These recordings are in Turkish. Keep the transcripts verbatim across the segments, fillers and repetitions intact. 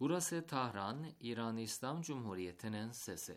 Burası Tahran, İran İslam Cumhuriyeti'nin sesi.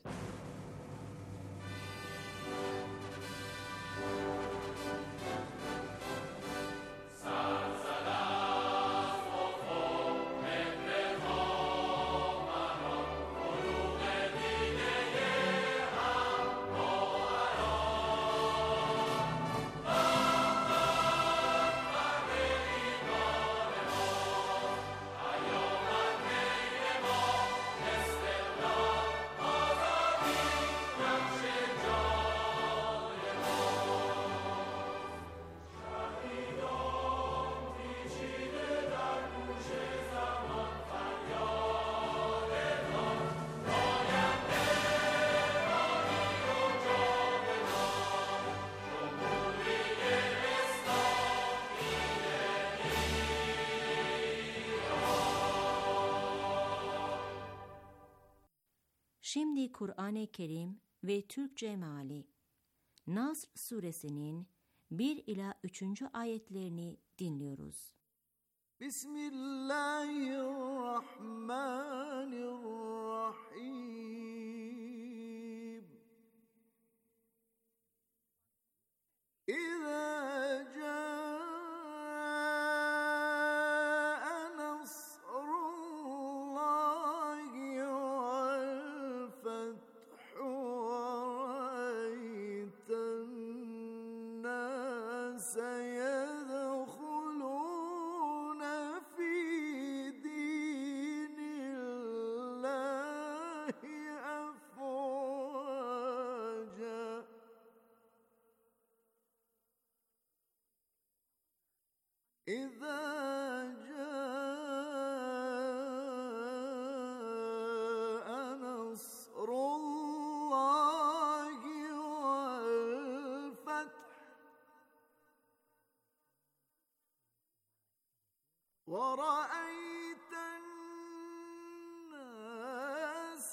Şimdi Kur'an-ı Kerim ve Türkçe meali. Nasr suresinin bir ila üçüncü ayetlerini dinliyoruz. Bismillahirrahmanirrahim. İzâ câ إذا جاء نصر الله والفتح ورأيت الناس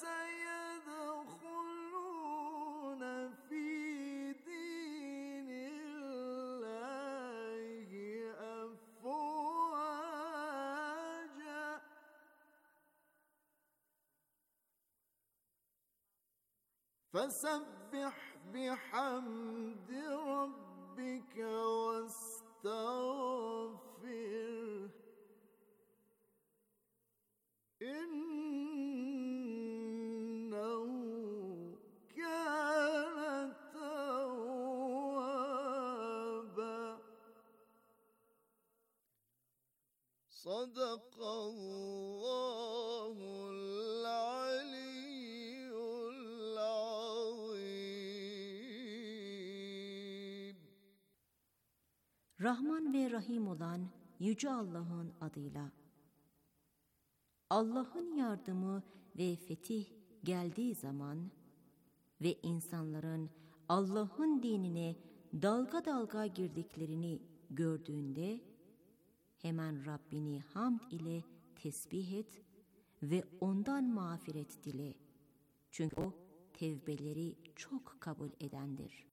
يدخلون في دين الله أفواجا فسبح بحمد ربك واستغفره إنه كان توابا صدق الله العلي العظيم. Rahman ve Rahim olan Yüce Allah'ın adıyla. Allah'ın yardımı ve fetih geldiği zaman ve insanların Allah'ın dinine dalga dalga girdiklerini gördüğünde hemen Rabbini hamd ile tesbih et ve ondan mağfiret dile. Çünkü o tevbeleri çok kabul edendir.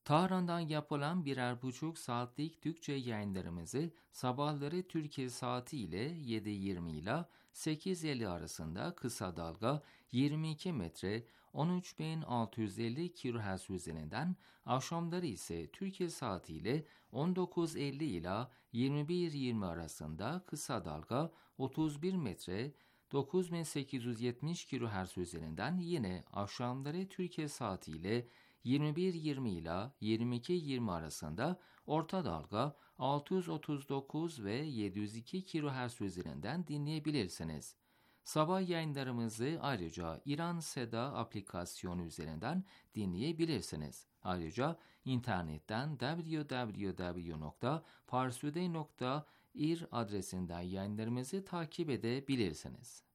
Tahran'dan yapılan birer buçuk saatlik Türkçe yayınlarımızı sabahları Türkiye saati ile yedi yirmi ile sekiz elli arasında kısa dalga yirmi iki metre on üç bin altı yüz elli kilohertz üzerinden, akşamları ise Türkiye saati ile on dokuz elli ile yirmi bir yirmi arasında kısa dalga otuz bir metre dokuz bin sekiz yüz yetmiş kilohertz üzerinden, yine akşamları Türkiye saati ile yirmi bir yirmi ile yirmi iki yirmi arasında orta dalga altı yüz otuz dokuz ve yedi yüz iki kilohertz üzerinden dinleyebilirsiniz. Sabah yayınlarımızı ayrıca İran Seda aplikasyonu üzerinden dinleyebilirsiniz. Ayrıca internetten double-u double-u double-u nokta parsuday nokta ir adresinden yayınlarımızı takip edebilirsiniz.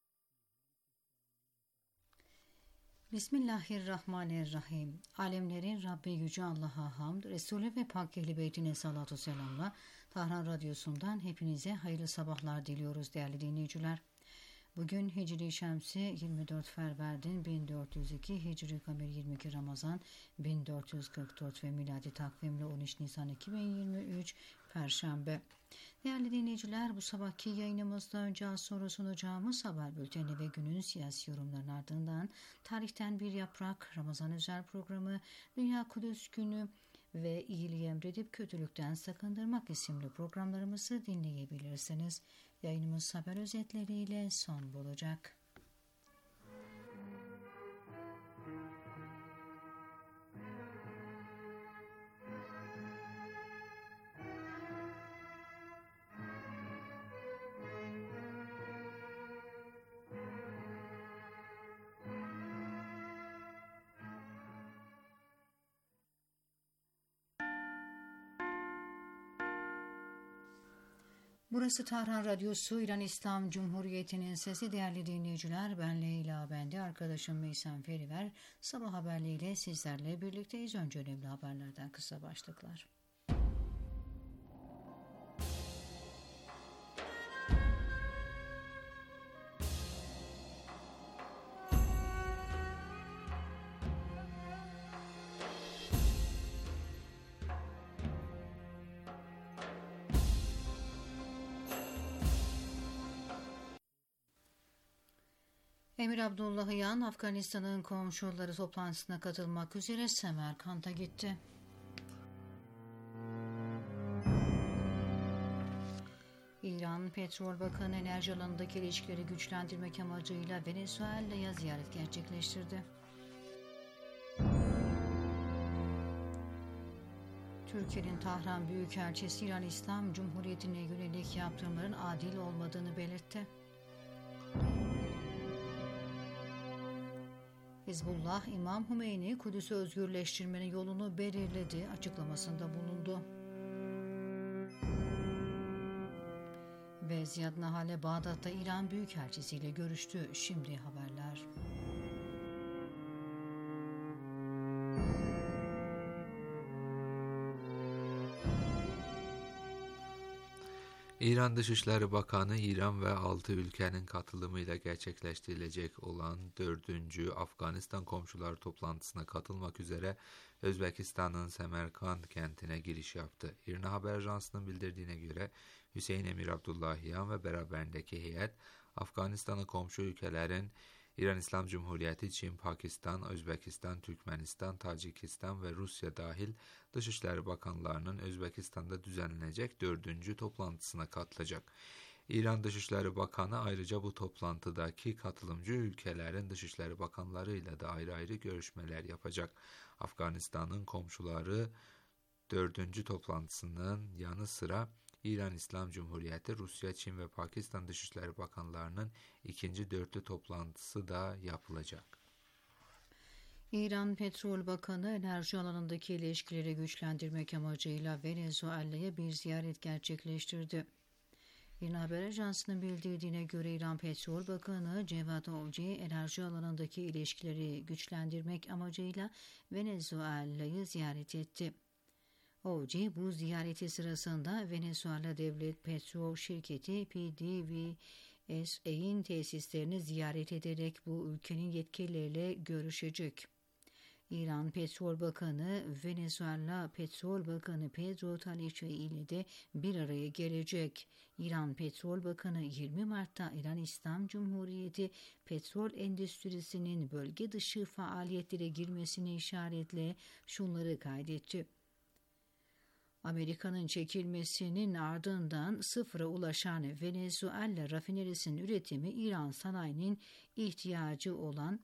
Bismillahirrahmanirrahim. Alemlerin Rabbi Yüce Allah'a hamd, Resulü ve Pak Ehl-i Beytine salatu selamla Tahran Radyosu'ndan hepinize hayırlı sabahlar diliyoruz değerli dinleyiciler. Bugün Hicri Şemsi yirmi dört Ferverdin bin dört yüz iki, Hicri Kamer yirmi iki Ramazan bin dört yüz kırk dört ve miladi takvimle on üç Nisan iki bin yirmi üç Perşembe. Değerli dinleyiciler, bu sabahki yayınımızda önce az sonra sunacağımız haber bülteni ve günün siyasi yorumlarının ardından tarihten bir yaprak, Ramazan özel programı, Dünya Kudüs Günü ve iyiliği emredip kötülükten sakındırmak isimli programlarımızı dinleyebilirsiniz. Yayınımız haber özetleriyle son bulacak. Burası Tahran Radyosu, İran İslam Cumhuriyeti'nin sesi. Değerli dinleyiciler, ben Leyla, ben de arkadaşım Meysem Feriver. Sabah haberleriyle sizlerle birlikteyiz. Önce önemli haberlerden kısa başlıklar. Emir Abdullahian, Afganistan'ın komşuları toplantısına katılmak üzere Semerkant'a gitti. İran Petrol Bakanı enerji alanındaki ilişkileri güçlendirmek amacıyla Venezuela'ya ziyaret gerçekleştirdi. Türkiye'nin Tahran Büyükelçisi İran İslam Cumhuriyeti'ne yönelik yaptırımların adil olmadığını belirtti. Hizbullah, İmam Hümeyni Kudüs'ü özgürleştirmenin yolunu belirledi açıklamasında bulundu. Ve Ziyad Nahale Bağdat'ta İran Büyükelçisi ile görüştü. Şimdi haberler. İran Dışişleri Bakanı, İran ve altı ülkenin katılımıyla gerçekleştirilecek olan dördüncü Afganistan komşuları toplantısına katılmak üzere Özbekistan'ın Semerkant kentine giriş yaptı. İRNA Haber Ajansı'nın bildirdiğine göre Hüseyin Emir Abdullahian ve beraberindeki heyet, Afganistan'ı komşu ülkelerin İran İslam Cumhuriyeti, Çin, Pakistan, Özbekistan, Türkmenistan, Tacikistan ve Rusya dahil Dışişleri Bakanlarının Özbekistan'da düzenlenecek dördüncü toplantısına katılacak. İran Dışişleri Bakanı ayrıca bu toplantıdaki katılımcı ülkelerin Dışişleri Bakanlarıyla da ayrı ayrı görüşmeler yapacak. Afganistan'ın komşuları dördüncü toplantısının yanı sıra İran İslam Cumhuriyeti, Rusya, Çin ve Pakistan Dışişleri Bakanlarının ikinci dörtlü toplantısı da yapılacak. İran Petrol Bakanı enerji alanındaki ilişkileri güçlendirmek amacıyla Venezuela'ya bir ziyaret gerçekleştirdi. İRNA Haber Ajansı'nın bildirdiğine göre İran Petrol Bakanı Cevat Ovci, enerji alanındaki ilişkileri güçlendirmek amacıyla Venezuela'yı ziyaret etti. Ovci bu ziyareti sırasında Venezuela Devlet Petrol Şirketi P D V S A'nin tesislerini ziyaret ederek bu ülkenin yetkilileriyle görüşecek. İran Petrol Bakanı Venezuela Petrol Bakanı Pedro Taliçe ile de bir araya gelecek. İran Petrol Bakanı yirmi Mart'ta İran İslam Cumhuriyeti petrol endüstrisinin bölge dışı faaliyetlere girmesine işaretle şunları kaydetti. Amerika'nın çekilmesinin ardından sıfıra ulaşan Venezuela rafinerisinin üretimi İran sanayinin ihtiyacı olan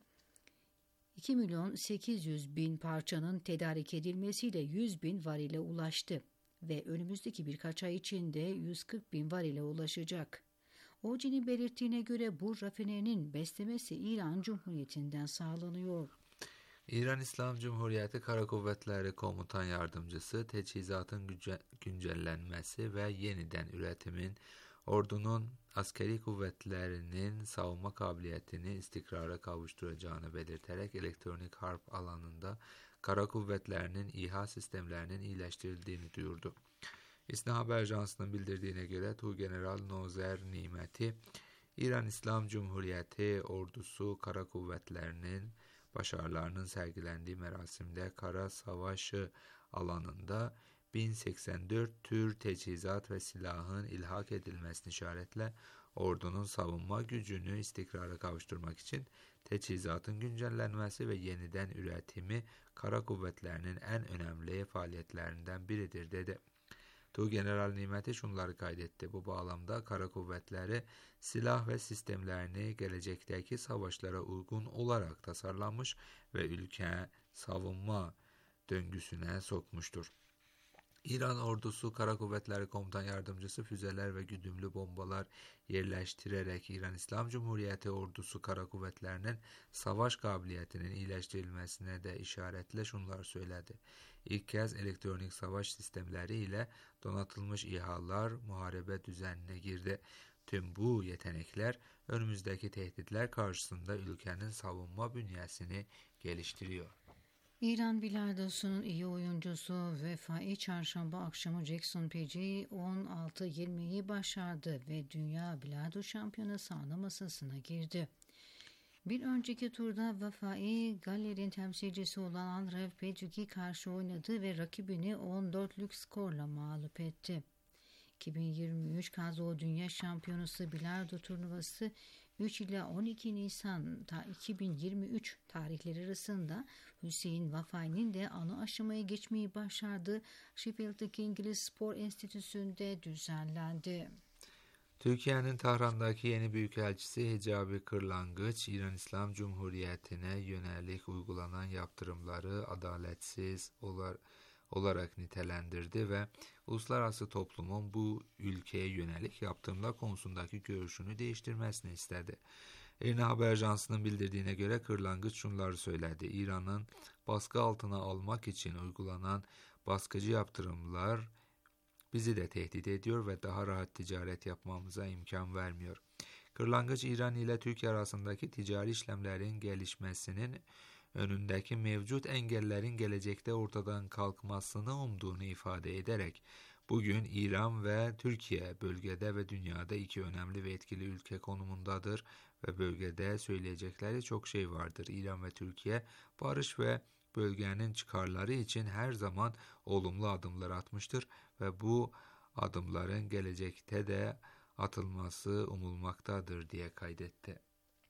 iki milyon sekiz yüz bin parçanın tedarik edilmesiyle yüz bin varile ulaştı ve önümüzdeki birkaç ay içinde yüz kırk bin varile ulaşacak. Oji'nin belirttiğine göre bu rafinerinin beslemesi İran Cumhuriyeti'nden sağlanıyor. İran İslam Cumhuriyeti Kara Kuvvetleri Komutan Yardımcısı, teçhizatın güncellenmesi ve yeniden üretimin ordunun askeri kuvvetlerinin savunma kabiliyetini istikrara kavuşturacağını belirterek elektronik harp alanında kara kuvvetlerinin İHA sistemlerinin iyileştirildiğini duyurdu. İSNA Haber Ajansı'nın bildirdiğine göre Tuğgeneral Nozer Nimeti, İran İslam Cumhuriyeti ordusu kara kuvvetlerinin başarılarının sergilendiği merasimde kara savaşı alanında bin seksen dört tür teçhizat ve silahın ilhak edilmesini işaretle ordunun savunma gücünü istikrara kavuşturmak için teçhizatın güncellenmesi ve yeniden üretimi kara kuvvetlerinin en önemli faaliyetlerinden biridir dedi. Tuğgeneral Nimeti şunları kaydetti. Bu bağlamda kara kuvvetleri silah ve sistemlerini gelecekteki savaşlara uygun olarak tasarlanmış ve ülke savunma döngüsüne sokmuştur. İran ordusu Kara Kuvvetleri Komutan Yardımcısı füzeler ve güdümlü bombalar yerleştirerek İran İslam Cumhuriyeti ordusu Kara Kuvvetleri'nin savaş kabiliyetinin iyileştirilmesine de işaretle şunlar söyledi. İlk kez elektronik savaş sistemleri ile donatılmış İHA'lar muharebe düzenine girdi. Tüm bu yetenekler önümüzdeki tehditler karşısında ülkenin savunma bünyesini geliştiriyor. İran bilardosunun iyi oyuncusu Vefai çarşamba akşamı Jackson P G on altı yirmiyi başardı ve Dünya Bilardo Şampiyonası ana masasına girdi. Bir önceki turda Vefai, Galler'in temsilcisi olan Andrew Pedic'i karşı oynadı ve rakibini on dörtlük skorla mağlup etti. iki bin yirmi üç Kazo Dünya Şampiyonası Bilardo turnuvası üç ila on iki Nisan iki bin yirmi üç tarihleri arasında Hüseyin Vefai'nin de ana aşamaya geçmeyi başardığı Sheffield'daki İngiliz Spor Enstitüsü'nde düzenlendi. Türkiye'nin Tahran'daki yeni büyükelçisi Hicabi Kırlangıç, İran İslam Cumhuriyeti'ne yönelik uygulanan yaptırımları adaletsiz olarak nitelendirdi ve uluslararası toplumun bu ülkeye yönelik yaptırımlar konusundaki görüşünü değiştirmesini istedi. İRNA Haber Ajansı'nın bildirdiğine göre Kırlangıç şunları söyledi. İran'ın baskı altına almak için uygulanan baskıcı yaptırımlar bizi de tehdit ediyor ve daha rahat ticaret yapmamıza imkan vermiyor. Kırlangıç, İran ile Türkiye arasındaki ticari işlemlerin gelişmesinin önündeki mevcut engellerin gelecekte ortadan kalkmasını umduğunu ifade ederek, bugün İran ve Türkiye bölgede ve dünyada iki önemli ve etkili ülke konumundadır ve bölgede söyleyecekleri çok şey vardır. İran ve Türkiye barış ve bölgenin çıkarları için her zaman olumlu adımlar atmıştır ve bu adımların gelecekte de atılması umulmaktadır diye kaydetti.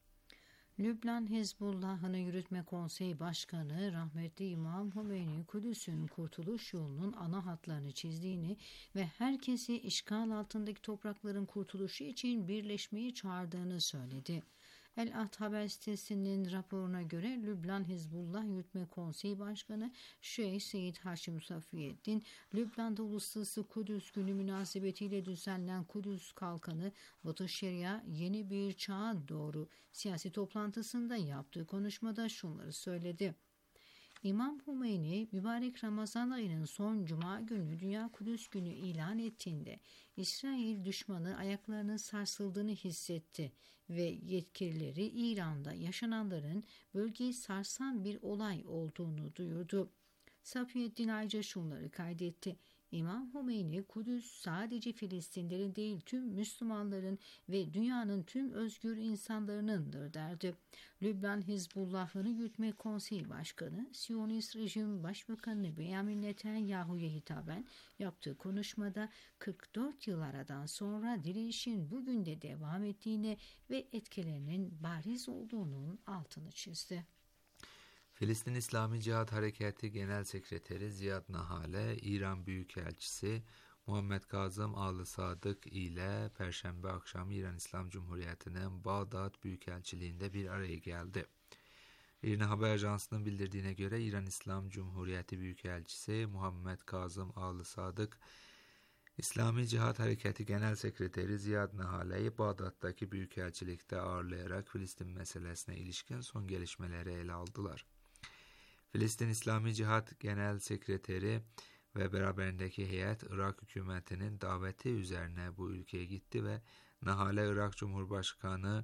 Lübnan Hizbullah'ın Yürütme Konseyi Başkanı rahmetli İmam Hümeyni, Kudüs'ün kurtuluş yolunun ana hatlarını çizdiğini ve herkesi işgal altındaki toprakların kurtuluşu için birleşmeyi çağırdığını söyledi. El-Ahd haber sitesinin raporuna göre Lübnan Hizbullah Yürütme Konseyi Başkanı Şeyh Seyyid Haşim Safiyeddin, Lübnan'da Uluslararası Kudüs Günü münasebetiyle düzenlenen Kudüs Kalkanı Batı Şeria yeni bir çağa doğru siyasi toplantısında yaptığı konuşmada şunları söyledi. İmam Hümeyni, mübarek Ramazan ayının son cuma günü Dünya Kudüs Günü ilan ettiğinde İsrail düşmanı ayaklarının sarsıldığını hissetti ve yetkilileri İran'da yaşananların bölgeyi sarsan bir olay olduğunu duyurdu. Safiyeddin ayrıca şunları kaydetti. İmam Hümeyni, Kudüs sadece Filistinlerin değil tüm Müslümanların ve dünyanın tüm özgür insanlarınındır derdi. Lübnan Hizbullah'ını Yürütme Konseyi Başkanı, Siyonist Rejim Başbakanı Benjamin Netanyahu'ya hitaben yaptığı konuşmada kırk dört yıl aradan sonra direnişin bugün de devam ettiğine ve etkilerinin bariz olduğunun altını çizdi. Filistin İslami Cihat Hareketi Genel Sekreteri Ziyad Nahale, İran Büyükelçisi Muhammed Kazım Alı Sadık ile Perşembe akşamı İran İslam Cumhuriyeti'nin Bağdat Büyükelçiliğinde bir araya geldi. İRNA Haber Ajansı'nın bildirdiğine göre İran İslam Cumhuriyeti Büyükelçisi Muhammed Kazım Alı Sadık, İslami Cihat Hareketi Genel Sekreteri Ziyad Nahale'yi Bağdat'taki Büyükelçilikte ağırlayarak Filistin meselesine ilişkin son gelişmeleri ele aldılar. Filistin İslami Cihat Genel Sekreteri ve beraberindeki heyet Irak hükümetinin daveti üzerine bu ülkeye gitti ve Nahale Irak Cumhurbaşkanı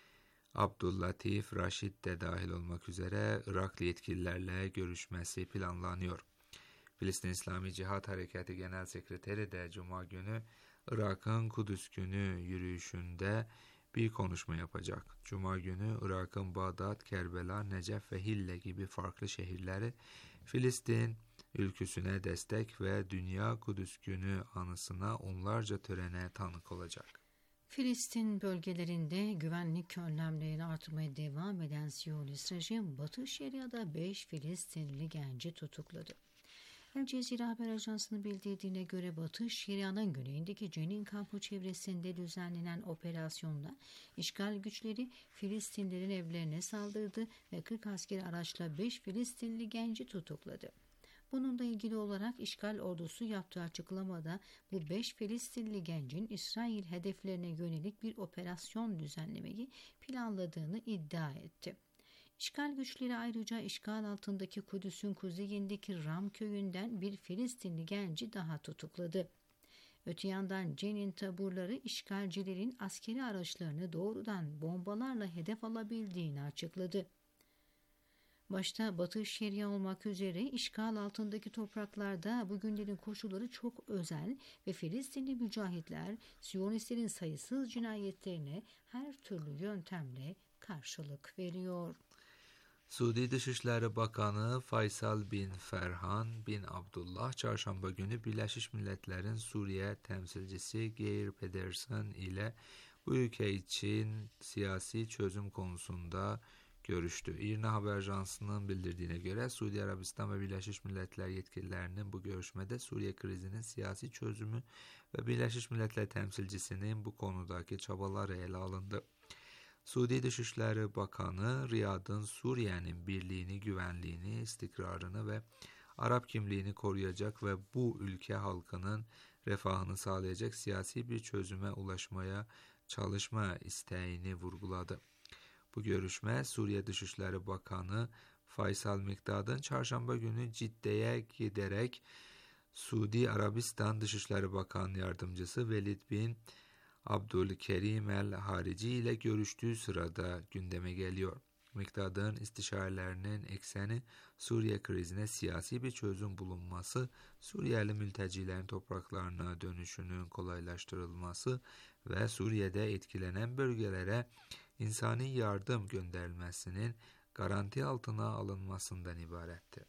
Abdüllatif Raşid de dahil olmak üzere Iraklı yetkililerle görüşmesi planlanıyor. Filistin İslami Cihat Hareketi Genel Sekreteri de Cuma günü Irak'ın Kudüs Günü yürüyüşünde bir konuşma yapacak. Cuma günü Irak'ın Bağdat, Kerbela, Necef ve Hille gibi farklı şehirleri Filistin ülküsüne destek ve Dünya Kudüs Günü anısına onlarca törene tanık olacak. Filistin bölgelerinde güvenlik önlemlerini artırmaya devam eden Siyonist rejim, Batı Şeria'da beş Filistinli genci tutukladı. El Cezire Haber Ajansı'nın bildirdiğine göre Batı Şeria'nın güneyindeki Cenin kampı çevresinde düzenlenen operasyonda işgal güçleri Filistinlilerin evlerine saldırdı ve kırk askeri araçla beş Filistinli genci tutukladı. Bununla ilgili olarak işgal ordusu yaptığı açıklamada bu beş Filistinli gencin İsrail hedeflerine yönelik bir operasyon düzenlemeyi planladığını iddia etti. İşgal güçleri ayrıca işgal altındaki Kudüs'ün kuzeyindeki Ram köyünden bir Filistinli genci daha tutukladı. Öte yandan Cenin taburları işgalcilerin askeri araçlarını doğrudan bombalarla hedef alabildiğini açıkladı. Başta Batı Şeria olmak üzere işgal altındaki topraklarda bugünlerin koşulları çok özel ve Filistinli mücahitler Siyonistlerin sayısız cinayetlerine her türlü yöntemle karşılık veriyor. Suudi Dışişleri Bakanı Faysal bin Ferhan bin Abdullah çarşamba günü Birleşmiş Milletler'in Suriye temsilcisi Geir Pedersen ile bu ülke için siyasi çözüm konusunda görüştü. İRNA Haber Ajansı'nın bildirdiğine göre Suudi Arabistan ve Birleşmiş Milletler yetkililerinin bu görüşmede Suriye krizinin siyasi çözümü ve Birleşmiş Milletler temsilcisinin bu konudaki çabaları ele alındı. Suudi Dışişleri Bakanı Riyad'ın Suriye'nin birliğini, güvenliğini, istikrarını ve Arap kimliğini koruyacak ve bu ülke halkının refahını sağlayacak siyasi bir çözüme ulaşmaya çalışma isteğini vurguladı. Bu görüşme Suriye Dışişleri Bakanı Faysal Mikdad'ın çarşamba günü Cidde'ye giderek Suudi Arabistan Dışişleri Bakan Yardımcısı Velid bin Abdülkerim el-Harici ile görüştüğü sırada gündeme geliyor. Mikdad'ın istişarelerinin ekseni Suriye krizine siyasi bir çözüm bulunması, Suriyeli mültecilerin topraklarına dönüşünün kolaylaştırılması ve Suriye'de etkilenen bölgelere insani yardım gönderilmesinin garanti altına alınmasından ibaretti.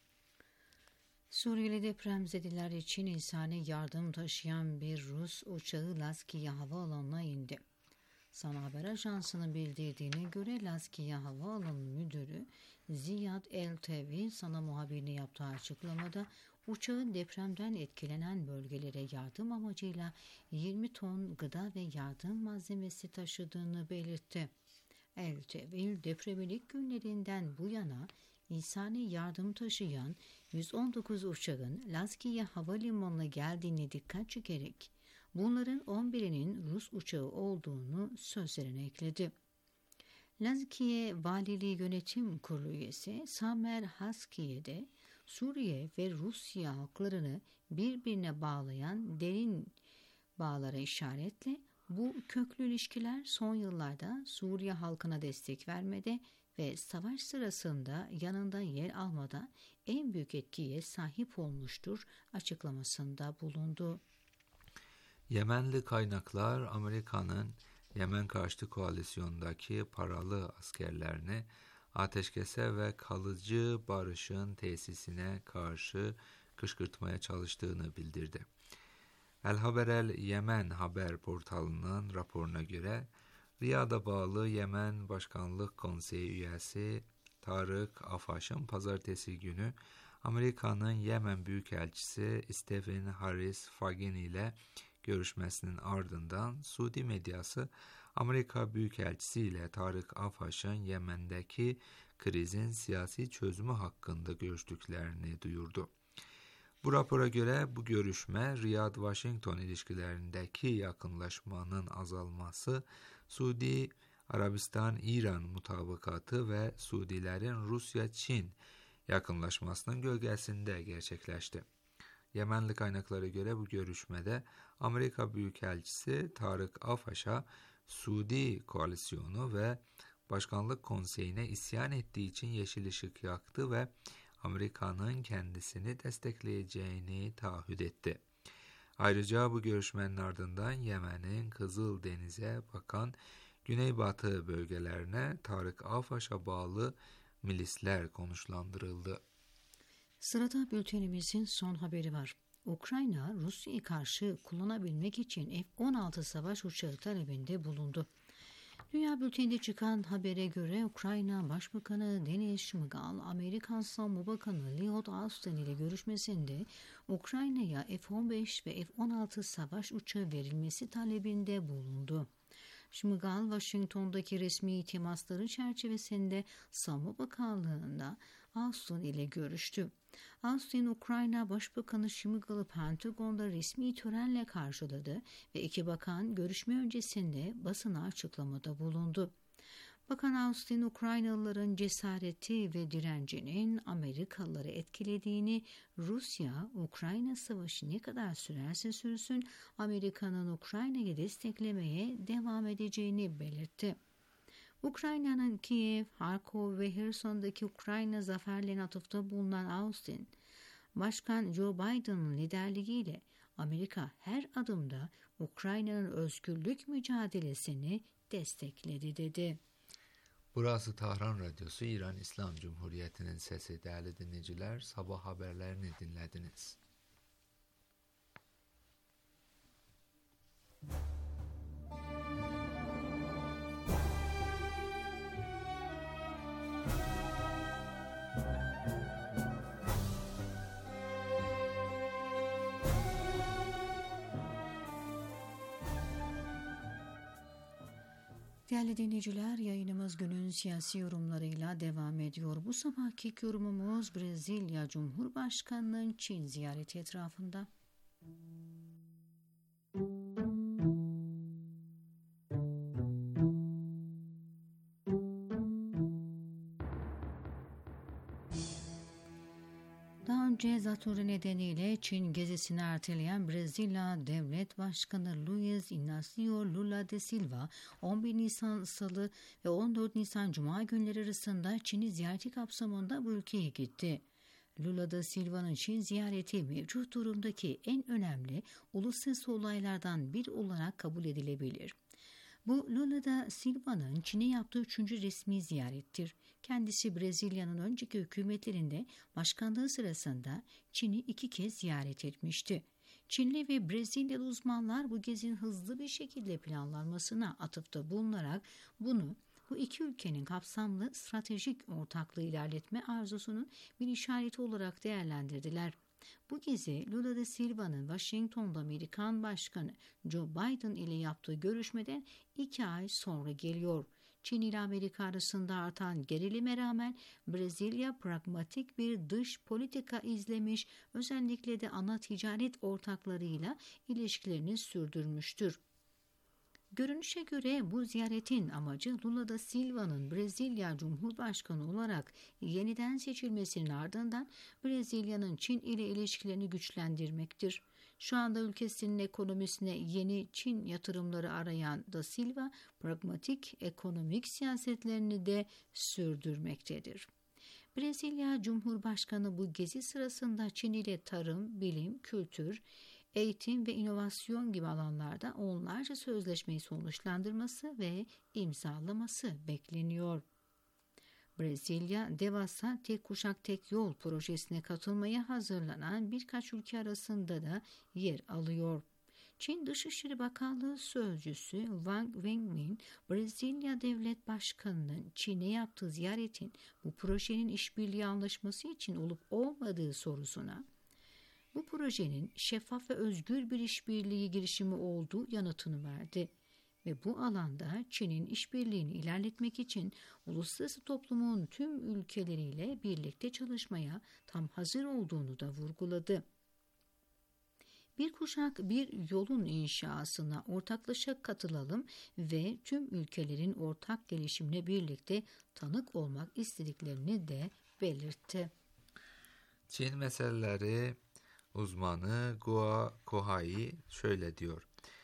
Suriyeli depremzedeler için insani yardım taşıyan bir Rus uçağı Lazkiye Havaalanı'na indi. Sana Haber Ajansı'nın bildirdiğine göre Lazkiye Havaalanı Müdürü Ziyad El-Tevi Sana muhabirine yaptığı açıklamada uçağın depremden etkilenen bölgelere yardım amacıyla yirmi ton gıda ve yardım malzemesi taşıdığını belirtti. El-Tevi depremin ilk günlerinden bu yana insani yardım taşıyan yüz on dokuz uçağın Lazkiye Havalimanı'na geldiğine dikkat çekerek bunların on birinin Rus uçağı olduğunu sözlerine ekledi. Lazkiye Valiliği Yönetim Kurulu üyesi Samer Haskiye'de Suriye ve Rusya halklarını birbirine bağlayan derin bağlara işaretle bu köklü ilişkiler son yıllarda Suriye halkına destek vermede ve savaş sırasında yanında yer almadan en büyük etkiye sahip olmuştur açıklamasında bulundu. Yemenli kaynaklar Amerika'nın Yemen karşıtı koalisyondaki paralı askerlerini ateşkese ve kalıcı barışın tesisine karşı kışkırtmaya çalıştığını bildirdi. El Haberel Yemen haber portalının raporuna göre Riyad'a bağlı Yemen Başkanlık Konseyi üyesi Tarık Afaş'ın pazartesi günü Amerika'nın Yemen Büyükelçisi Stephen Harris Fagin ile görüşmesinin ardından Suudi medyası Amerika Büyükelçisi ile Tarık Afaş'ın Yemen'deki krizin siyasi çözümü hakkında görüştüklerini duyurdu. Bu rapora göre bu görüşme Riyad-Washington ilişkilerindeki yakınlaşmanın azalması, Suudi Arabistan-İran mutabakatı ve Suudilerin Rusya-Çin yakınlaşmasının gölgesinde gerçekleşti. Yemenli kaynaklara göre bu görüşmede Amerika Büyükelçisi Tarık Afaş'a Suudi koalisyonu ve Başkanlık Konseyi'ne isyan ettiği için yeşil ışık yaktı ve Amerika'nın kendisini destekleyeceğini taahhüt etti. Ayrıca bu görüşmenin ardından Yemen'in Kızıldeniz'e bakan güneybatı bölgelerine Tarık Afaş'a bağlı milisler konuşlandırıldı. Sırada bültenimizin son haberi var. Ukrayna, Rusya'ya karşı kullanabilmek için F on altı savaş uçağı talebinde bulundu. Dünya Bülteni'nde çıkan habere göre Ukrayna Başbakanı Deniz Şmyhal, Amerikan Savunma Bakanı Lloyd Austin ile görüşmesinde Ukrayna'ya F on beş ve F on altı savaş uçağı verilmesi talebinde bulundu. Şmyhal, Washington'daki resmi temasları çerçevesinde Savunma Bakanlığı'nda Austin ile görüştü. Austin, Ukrayna Başbakanı Şmyhal'ı Pentagon'da resmi törenle karşıladı ve iki bakan görüşme öncesinde basına açıklamada bulundu. Bakan Austin, Ukraynalıların cesareti ve direncinin Amerikalıları etkilediğini, Rusya-Ukrayna savaşı ne kadar sürerse sürsün Amerika'nın Ukrayna'yı desteklemeye devam edeceğini belirtti. Ukrayna'nın Kiev, Harkov ve Herson'daki Ukrayna zaferlerine atıfta bulunan Austin, Başkan Joe Biden'ın liderliğiyle Amerika her adımda Ukrayna'nın özgürlük mücadelesini destekledi dedi. Burası Tahran Radyosu, İran İslam Cumhuriyeti'nin sesi. Değerli dinleyiciler, sabah haberlerini dinlediniz. Değerli dinleyiciler, yayınımız günün siyasi yorumlarıyla devam ediyor. Bu sabahki yorumumuz Brezilya Cumhurbaşkanı'nın Çin ziyareti etrafında. Daha önce zatürre nedeniyle Çin gezisini erteleyen Brezilya Devlet Başkanı Luiz Inácio Lula da Silva, on bir Nisan Salı ve on dört Nisan Cuma günleri arasında Çin'i ziyareti kapsamında bu ülkeye gitti. Lula da Silva'nın Çin ziyareti mevcut durumdaki en önemli uluslararası olaylardan biri olarak kabul edilebilir. Bu Lula da Silva'nın Çin'e yaptığı üçüncü resmi ziyarettir. Kendisi Brezilya'nın önceki hükümetlerinde başkanlığı sırasında Çin'i iki kez ziyaret etmişti. Çinli ve Brezilyalı uzmanlar bu gezinin hızlı bir şekilde planlanmasına atıfta bulunarak bunu bu iki ülkenin kapsamlı stratejik ortaklığı ilerletme arzusunun bir işareti olarak değerlendirdiler. Bu gezi Lula da Silva'nın Washington'da Amerikan Başkanı Joe Biden ile yaptığı görüşmeden iki ay sonra geliyor. Çin ile Amerika arasında artan gerilime rağmen Brezilya pragmatik bir dış politika izlemiş, özellikle de ana ticaret ortaklarıyla ilişkilerini sürdürmüştür. Görünüşe göre bu ziyaretin amacı Lula da Silva'nın Brezilya Cumhurbaşkanı olarak yeniden seçilmesinin ardından Brezilya'nın Çin ile ilişkilerini güçlendirmektir. Şu anda ülkesinin ekonomisine yeni Çin yatırımları arayan Da Silva, pragmatik ekonomik siyasetlerini de sürdürmektedir. Brezilya Cumhurbaşkanı bu gezi sırasında Çin ile tarım, bilim, kültür, eğitim ve inovasyon gibi alanlarda onlarca sözleşmeyi sonuçlandırması ve imzalaması bekleniyor. Brezilya, devasa tek kuşak tek yol projesine katılmaya hazırlanan birkaç ülke arasında da yer alıyor. Çin Dışişleri Bakanlığı Sözcüsü Wang Wenbin, Brezilya Devlet Başkanı'nın Çin'e yaptığı ziyaretin bu projenin işbirliği anlaşması için olup olmadığı sorusuna, bu projenin şeffaf ve özgür bir işbirliği girişimi olduğu yanıtını verdi. Ve bu alanda Çin'in işbirliğini ilerletmek için uluslararası toplumun tüm ülkeleriyle birlikte çalışmaya tam hazır olduğunu da vurguladı. Bir kuşak bir yolun inşasına ortaklaşa katılalım ve tüm ülkelerin ortak gelişimine birlikte tanık olmak istediklerini de belirtti. Çin meseleleri uzmanı Guo Kohai şöyle diyor.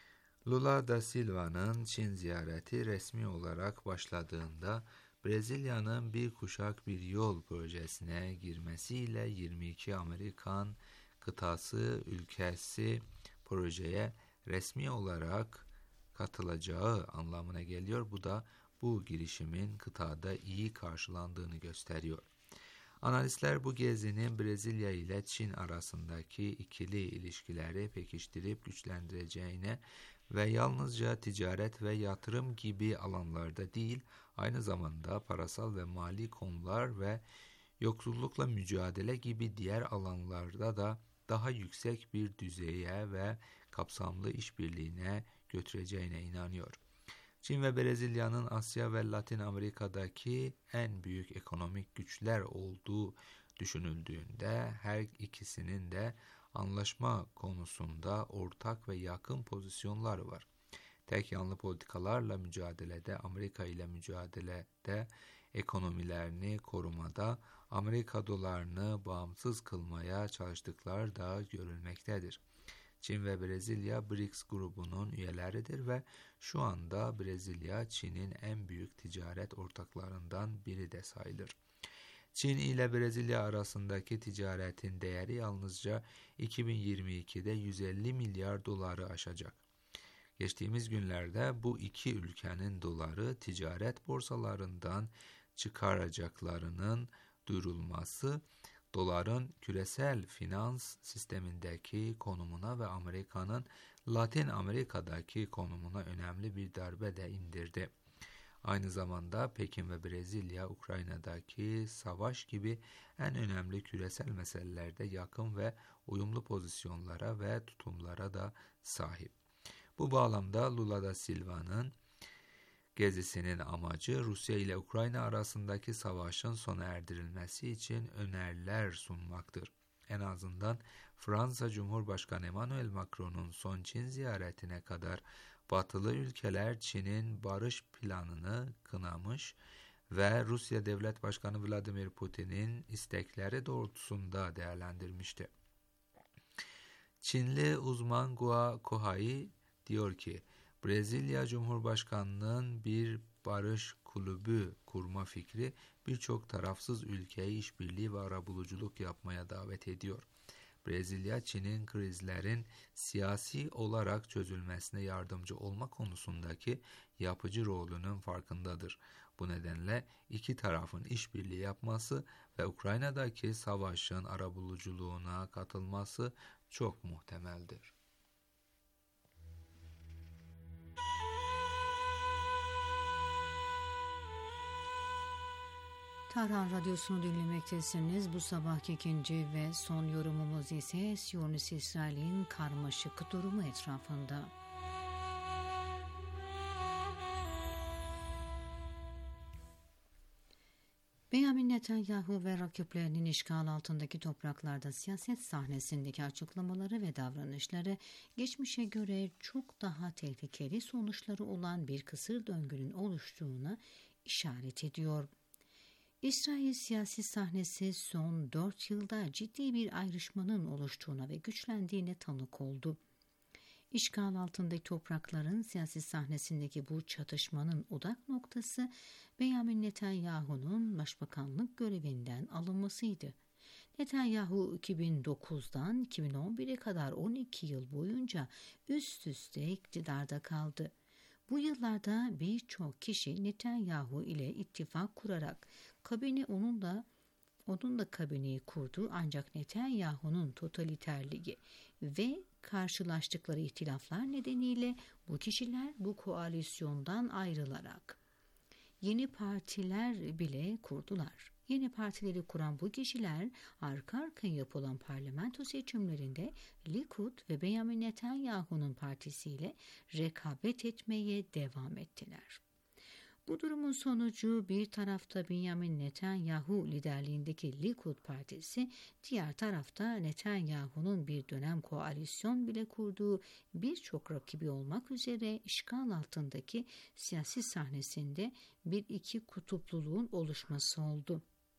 Lula da Silva'nın Çin ziyareti resmi olarak başladığında Brezilya'nın bir kuşak bir yol projesine girmesiyle yirmi iki Amerikan kıtası ülkesi projeye resmi olarak katılacağı anlamına geliyor. Bu da bu girişimin kıtada iyi karşılandığını gösteriyor. Analistler bu gezinin Brezilya ile Çin arasındaki ikili ilişkileri pekiştirip güçlendireceğine ve yalnızca ticaret ve yatırım gibi alanlarda değil, aynı zamanda parasal ve mali konular ve yoksullukla mücadele gibi diğer alanlarda da daha yüksek bir düzeye ve kapsamlı işbirliğine götüreceğine inanıyor. Çin ve Brezilya'nın Asya ve Latin Amerika'daki en büyük ekonomik güçler olduğu düşünüldüğünde her ikisinin de anlaşma konusunda ortak ve yakın pozisyonları var. Tek yanlı politikalarla mücadelede, Amerika ile mücadelede, ekonomilerini korumada, Amerika dolarını bağımsız kılmaya çalıştıkları da görülmektedir. Çin ve Brezilya B R I C S grubunun üyeleridir ve şu anda Brezilya Çin'in en büyük ticaret ortaklarından biri de sayılır. Çin ile Brezilya arasındaki ticaretin değeri yalnızca iki bin yirmi ikide yüz elli milyar doları aşacak. Geçtiğimiz günlerde bu iki ülkenin doları ticaret borsalarından çıkaracaklarının duyurulması, doların küresel finans sistemindeki konumuna ve Amerika'nın Latin Amerika'daki konumuna önemli bir darbe de indirdi. Aynı zamanda Pekin ve Brezilya, Ukrayna'daki savaş gibi en önemli küresel meselelerde yakın ve uyumlu pozisyonlara ve tutumlara da sahip. Bu bağlamda Lula da Silva'nın gezisinin amacı Rusya ile Ukrayna arasındaki savaşın sona erdirilmesi için öneriler sunmaktır. En azından Fransa Cumhurbaşkanı Emmanuel Macron'un son Çin ziyaretine kadar batılı ülkeler Çin'in barış planını kınamış ve Rusya Devlet Başkanı Vladimir Putin'in istekleri doğrultusunda değerlendirmişti. Çinli uzman Guo Kohai diyor ki, Brezilya Cumhurbaşkanı'nın bir barış kulübü kurma fikri birçok tarafsız ülkeyi işbirliği ve arabuluculuk yapmaya davet ediyor. Brezilya, Çin'in krizlerin siyasi olarak çözülmesine yardımcı olma konusundaki yapıcı rolünün farkındadır. Bu nedenle iki tarafın işbirliği yapması ve Ukrayna'daki savaşın arabuluculuğuna katılması çok muhtemeldir. Tahran Radyosu'nu dinlemektesiniz. Bu sabahki ikinci ve son yorumumuz ise Siyonist İsrail'in karmaşık durumu etrafında. Benjamin Netanyahu ve rakiplerinin işgal altındaki topraklarda siyaset sahnesindeki açıklamaları ve davranışları geçmişe göre çok daha tehlikeli sonuçları olan bir kısır döngünün oluştuğuna işaret ediyor. İsrail siyasi sahnesi son dört yılda ciddi bir ayrışmanın oluştuğuna ve güçlendiğine tanık oldu. İşgal altındaki toprakların siyasi sahnesindeki bu çatışmanın odak noktası Benjamin Netanyahu'nun başbakanlık görevinden alınmasıydı. Netanyahu iki bin dokuzdan iki bin on bire kadar on iki yıl boyunca üst üste iktidarda kaldı. Bu yıllarda birçok kişi Netanyahu ile ittifak kurarak kabine onunla onun da kabineyi kurdu, ancak Netanyahu'nun totaliterliği ve karşılaştıkları ihtilaflar nedeniyle bu kişiler bu koalisyondan ayrılarak yeni partiler bile kurdular. Yeni partileri kuran bu kişiler arka arkaya yapılan parlamento seçimlerinde Likud ve Benjamin Netanyahu'nun partisiyle rekabet etmeye devam ettiler. Bu durumun sonucu bir tarafta Benjamin Netanyahu liderliğindeki Likud partisi, diğer tarafta Netanyahu'nun bir dönem koalisyon bile kurduğu birçok rakibi olmak üzere işgal altındaki siyasi sahnesinde bir iki kutupluluğun oluşması oldu.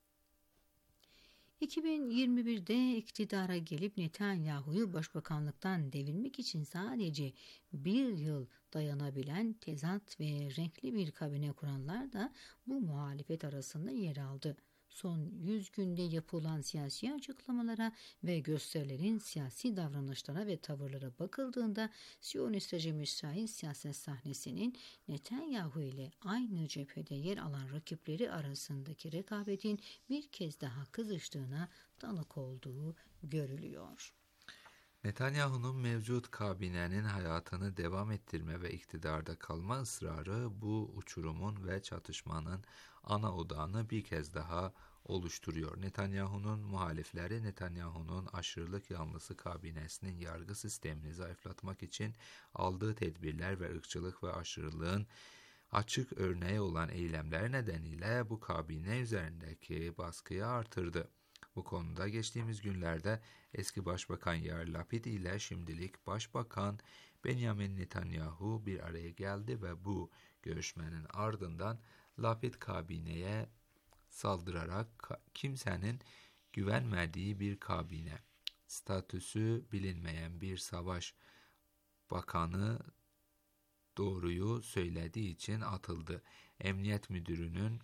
iki bin yirmi birde iktidara gelip Netanyahu'yu başbakanlıktan devirmek için sadece bir yıl dayanabilen tezat ve renkli bir kabine kuranlar da bu muhalefet arasında yer aldı. Son yüz günde yapılan siyasi açıklamalara ve gösterilerin siyasi davranışlara ve tavırlara bakıldığında Siyonist rejim İsrail siyaset sahnesinin Netanyahu ile aynı cephede yer alan rakipleri arasındaki rekabetin bir kez daha kızıştığına tanık olduğu görülüyor. Netanyahu'nun mevcut kabinenin hayatını devam ettirme ve iktidarda kalma ısrarı bu uçurumun ve çatışmanın ana odağını bir kez daha oluşturuyor. Netanyahu'nun muhalifleri Netanyahu'nun aşırılık yanlısı kabinesinin yargı sistemini zayıflatmak için aldığı tedbirler ve ırkçılık ve aşırılığın açık örneği olan eylemler nedeniyle bu kabine üzerindeki baskıyı artırdı. Bu konuda geçtiğimiz günlerde eski Başbakan Yair Lapid ile şimdilik Başbakan Benjamin Netanyahu bir araya geldi ve bu görüşmenin ardından Lapid kabineye saldırarak kimsenin güvenmediği bir kabine, statüsü bilinmeyen bir savaş bakanı doğruyu söylediği için atıldı. Emniyet müdürünün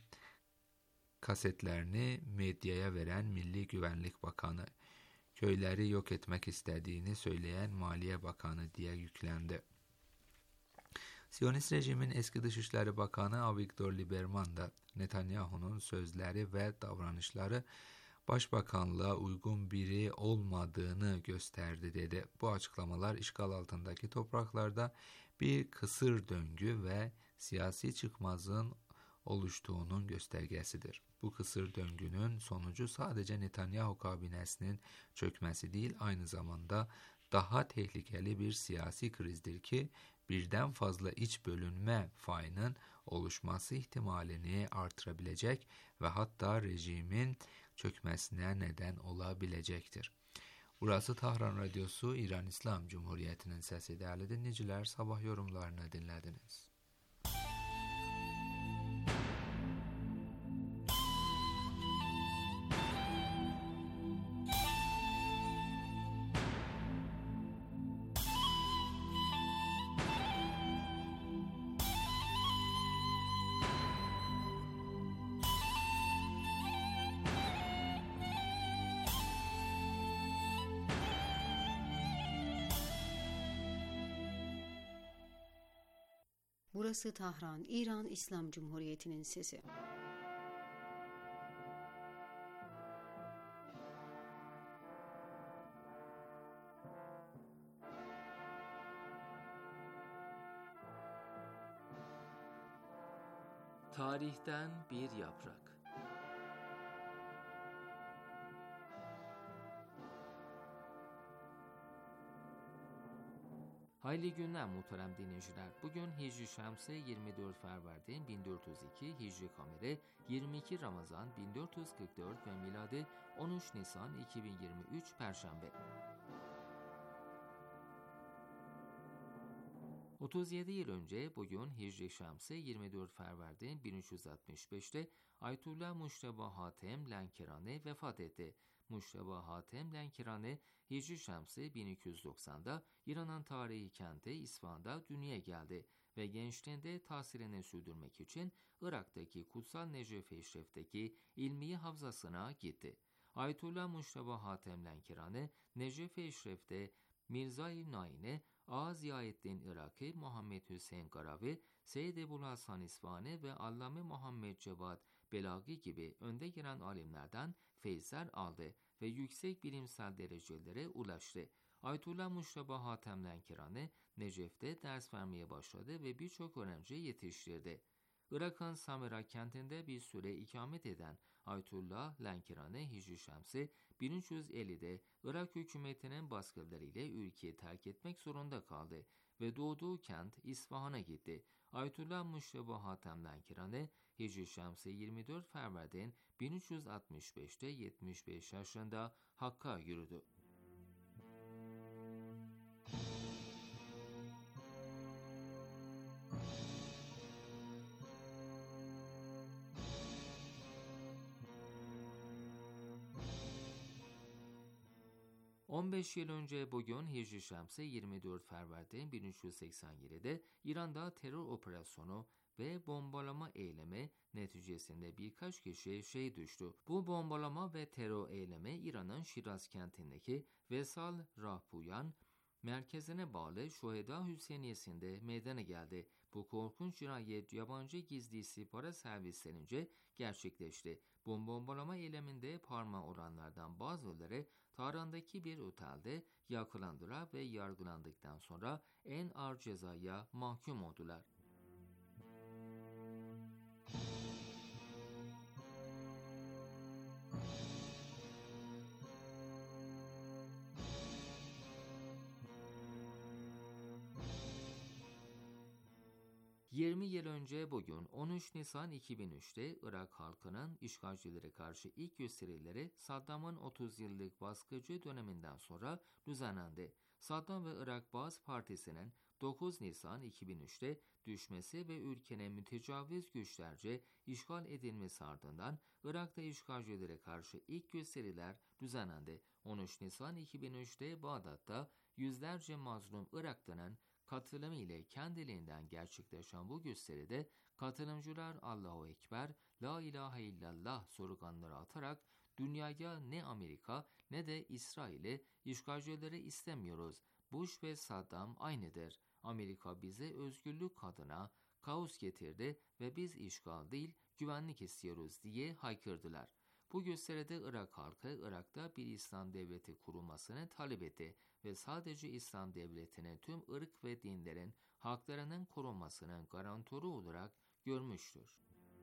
kasetlerini medyaya veren Milli Güvenlik Bakanı, köyleri yok etmek istediğini söyleyen Maliye Bakanı diye yüklendi. Siyonist rejimin eski Dışişleri Bakanı Avigdor Lieberman da Netanyahu'nun sözleri ve davranışları başbakanlığa uygun biri olmadığını gösterdi dedi. Bu açıklamalar işgal altındaki topraklarda bir kısır döngü ve siyasi çıkmazın oluştuğunun göstergesidir. Bu kısır döngünün sonucu sadece Netanyahu kabinesinin çökmesi değil, aynı zamanda daha tehlikeli bir siyasi krizdir ki birden fazla iç bölünme fayının oluşması ihtimalini artırabilecek ve hatta rejimin çökmesine neden olabilecektir. Burası Tahran Radyosu, İran İslam Cumhuriyeti'nin sesi. Değerli dinleyiciler, sabah yorumlarını dinlediniz. Burası Tahran, İran İslam Cumhuriyeti'nin sesi. Tarihten bir yaprak. Hayırlı günler muhterem dinleyiciler. Bugün Hicri Şemsi yirmi dört Ferverdin bin dört yüz iki, Hicri Kameri yirmi iki Ramazan bin dört yüz kırk dört ve miladi on üç Nisan iki bin yirmi üç Perşembe. otuz yedi yıl önce bugün Hicri Şemsi yirmi dört Fərvərdin bin üç yüz altmış beşte Ayetullah Muştaba Hatem Lənkərani vefat etti. Muştaba Hatem Lənkərani Hicri Şemsi bin iki yüz doksanda İran'ın tarihi kenti İsfahan'da dünyaya geldi ve gençliğinde tahsilini sürdürmek için Irak'taki Kutsal Necef-i Şerif'teki ilmi havzasına gitti. Ayetullah Muştaba Hatem Lənkərani Necef-i Şerif'te Mirzai Nain'i, Ağa Ziyaettin Iraki, Muhammed Hüseyin Karavi, Seyyid Ebul Hasan İsfahani ve Allame Muhammed Cevat Belagi gibi önde gelen alimlerden feyizler aldı ve yüksek bilimsel derecelere ulaştı. Ayetullah Muştaba Hatem Lənkərani Necef'te ders vermeye başladı ve birçok öğrenci yetiştirdi. Irak'ın Samira kentinde bir süre ikamet eden Ayetullah Lənkərani Hicri Şemsi bin üç yüz ellide Irak hükümetinin baskılarıyla ülkeyi terk etmek zorunda kaldı ve doğduğu kent İsfahan'a gitti. Ayetullah Muştaba Hatem Lənkərani Hicri Şemsi yirmi dört Fərvərdin bin üç yüz altmış beşte yetmiş beş yaşında Hakk'a yürüdü. on beş yıl önce bugün Hicri Şemsi yirmi dört Fərvərdin bin üç yüz seksen yedide İran'da terör operasyonu ve bombalama eylemi neticesinde birkaç kişi şehit düştü. Bu bombalama ve terör eylemi İran'ın Şiraz kentindeki Vesal Rahpuyan merkezine bağlı Şuheda Hüseyiniyesi'nde meydana geldi. Bu korkunç cinayet yabancı gizli istihbarat servislerince gerçekleşti. Bu bombalama eyleminde parmağı olanlardan bazıları Tahran'daki bir otelde yakalandılar ve yargılandıktan sonra en ağır cezaya mahkum oldular. yirmi yıl önce bugün on üç Nisan iki bin üçte Irak halkının işgalcilere karşı ilk gösterileri Saddam'ın otuz yıllık baskıcı döneminden sonra düzenlendi. Saddam ve Irak Baas Partisi'nin dokuz Nisan iki bin üçte düşmesi ve ülkenin mütecavviz güçlerce işgal edilmesi ardından Irak'ta işgalcilere karşı ilk gösteriler düzenlendi. on üç Nisan iki bin üçte Bağdat'ta yüzlerce mazlum Iraklı'nın katılımı ile kendiliğinden gerçekleşen bu gösteride katılımcılar Allahu Ekber, La ilahe illallah sloganları atarak dünyaya ne Amerika ne de İsrail'i işgalcileri istemiyoruz. Bush ve Saddam aynıdır. Amerika bize özgürlük adına kaos getirdi ve biz işgal değil güvenlik istiyoruz diye haykırdılar. Bu gösteride Irak halkı Irak'ta bir İslam devleti kurulmasını talep etti ve sadece İslam devletini tüm ırk ve dinlerin haklarının korunmasının garantörü olarak görmüştür.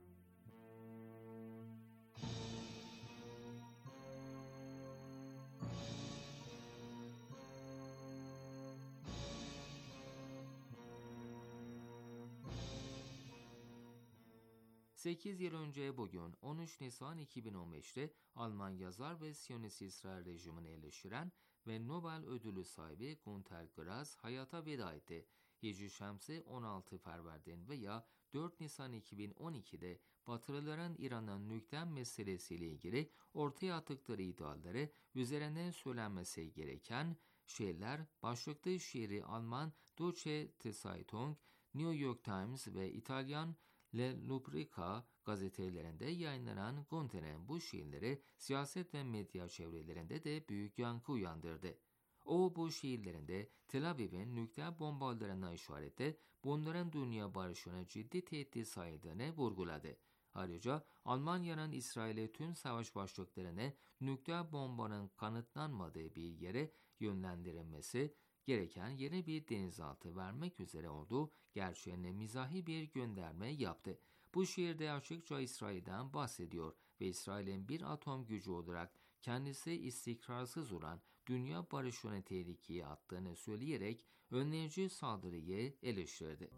sekiz yıl önce bugün on üç Nisan iki bin on beşte Alman yazar ve Siyonist İsrail rejimini eleştiren ve Nobel ödülü sahibi Günter Grass hayata veda etti. Hicri Şemsi on altı Fərvərdin veya dört Nisan iki bin on ikide Batılıların İran'ın nükleer meselesiyle ilgili ortaya attıkları iddiaları üzerine söylenmesi gereken şeyler başlıklı şiiri Alman Deutsche Zeitung, New York Times ve İtalyan La Repubblica gazetelerinde yayınlanan Günter'in bu şiirleri siyaset ve medya çevrelerinde de büyük yankı uyandırdı. O bu şiirlerinde Tel Aviv'in nükleer bombalarına işarette bunların dünya barışına ciddi tehdit sayıldığını vurguladı. Ayrıca Almanya'nın İsrail'e tüm savaş başlıklarını nükleer bombanın kanıtlanmadığı bir yere yönlendirilmesi gereken yeni bir denizaltı vermek üzere olduğu gerçeğine mizahi bir gönderme yaptı. Bu şiirde açıkça İsrail'den bahsediyor ve İsrail'in bir atom gücü olarak kendisi istikrarsız olan dünya barışını tehlikeye attığını söyleyerek önleyici saldırıyı eleştirdi.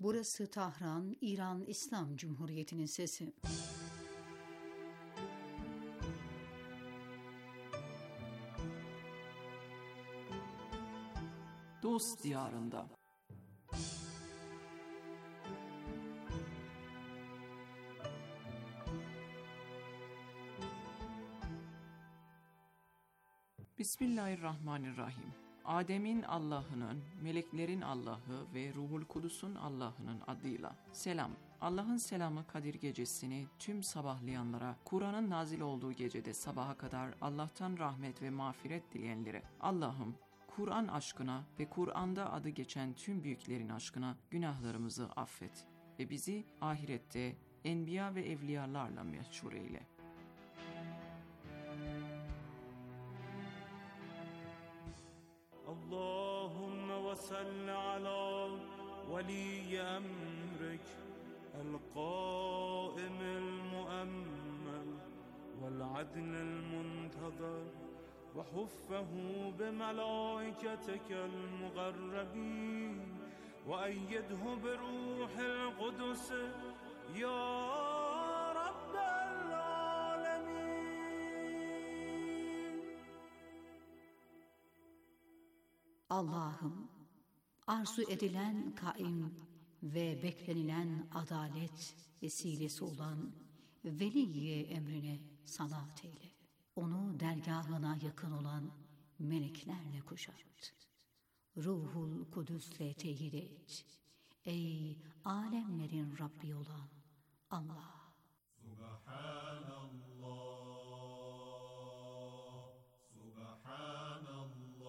Burası Tahran, İran İslam Cumhuriyeti'nin sesi. Dost diyarında. Bismillahirrahmanirrahim. Adem'in Allah'ının, meleklerin Allah'ı ve Ruhul Kudüs'ün Allah'ının adıyla. Selam. Allah'ın selamı Kadir Gecesi'ni tüm sabahlayanlara, Kur'an'ın nazil olduğu gecede sabaha kadar Allah'tan rahmet ve mağfiret dileyenlere. Allah'ım, Kur'an aşkına ve Kur'an'da adı geçen tüm büyüklerin aşkına günahlarımızı affet ve bizi ahirette enbiya ve evliyalarla meşhur eyle. Allahümme ve salli ala veliyyi emrik el-qaimil muemmel vel-adlil muntazar ve huffahu bimelaiketekel mugarrabin ve eyyedhu biruhil kudüs ya Rabbel alemin. Allah'ım, arzu edilen kaim ve beklenilen adalet vesilesi olan veli-i emrine salat eyle. Onu dergahına yakın olan meleklerle kuşat. Ruhul Kudüs'le teyid et. Ey alemlerin Rabbi olan Allah! Subhanallah, Subhanallah,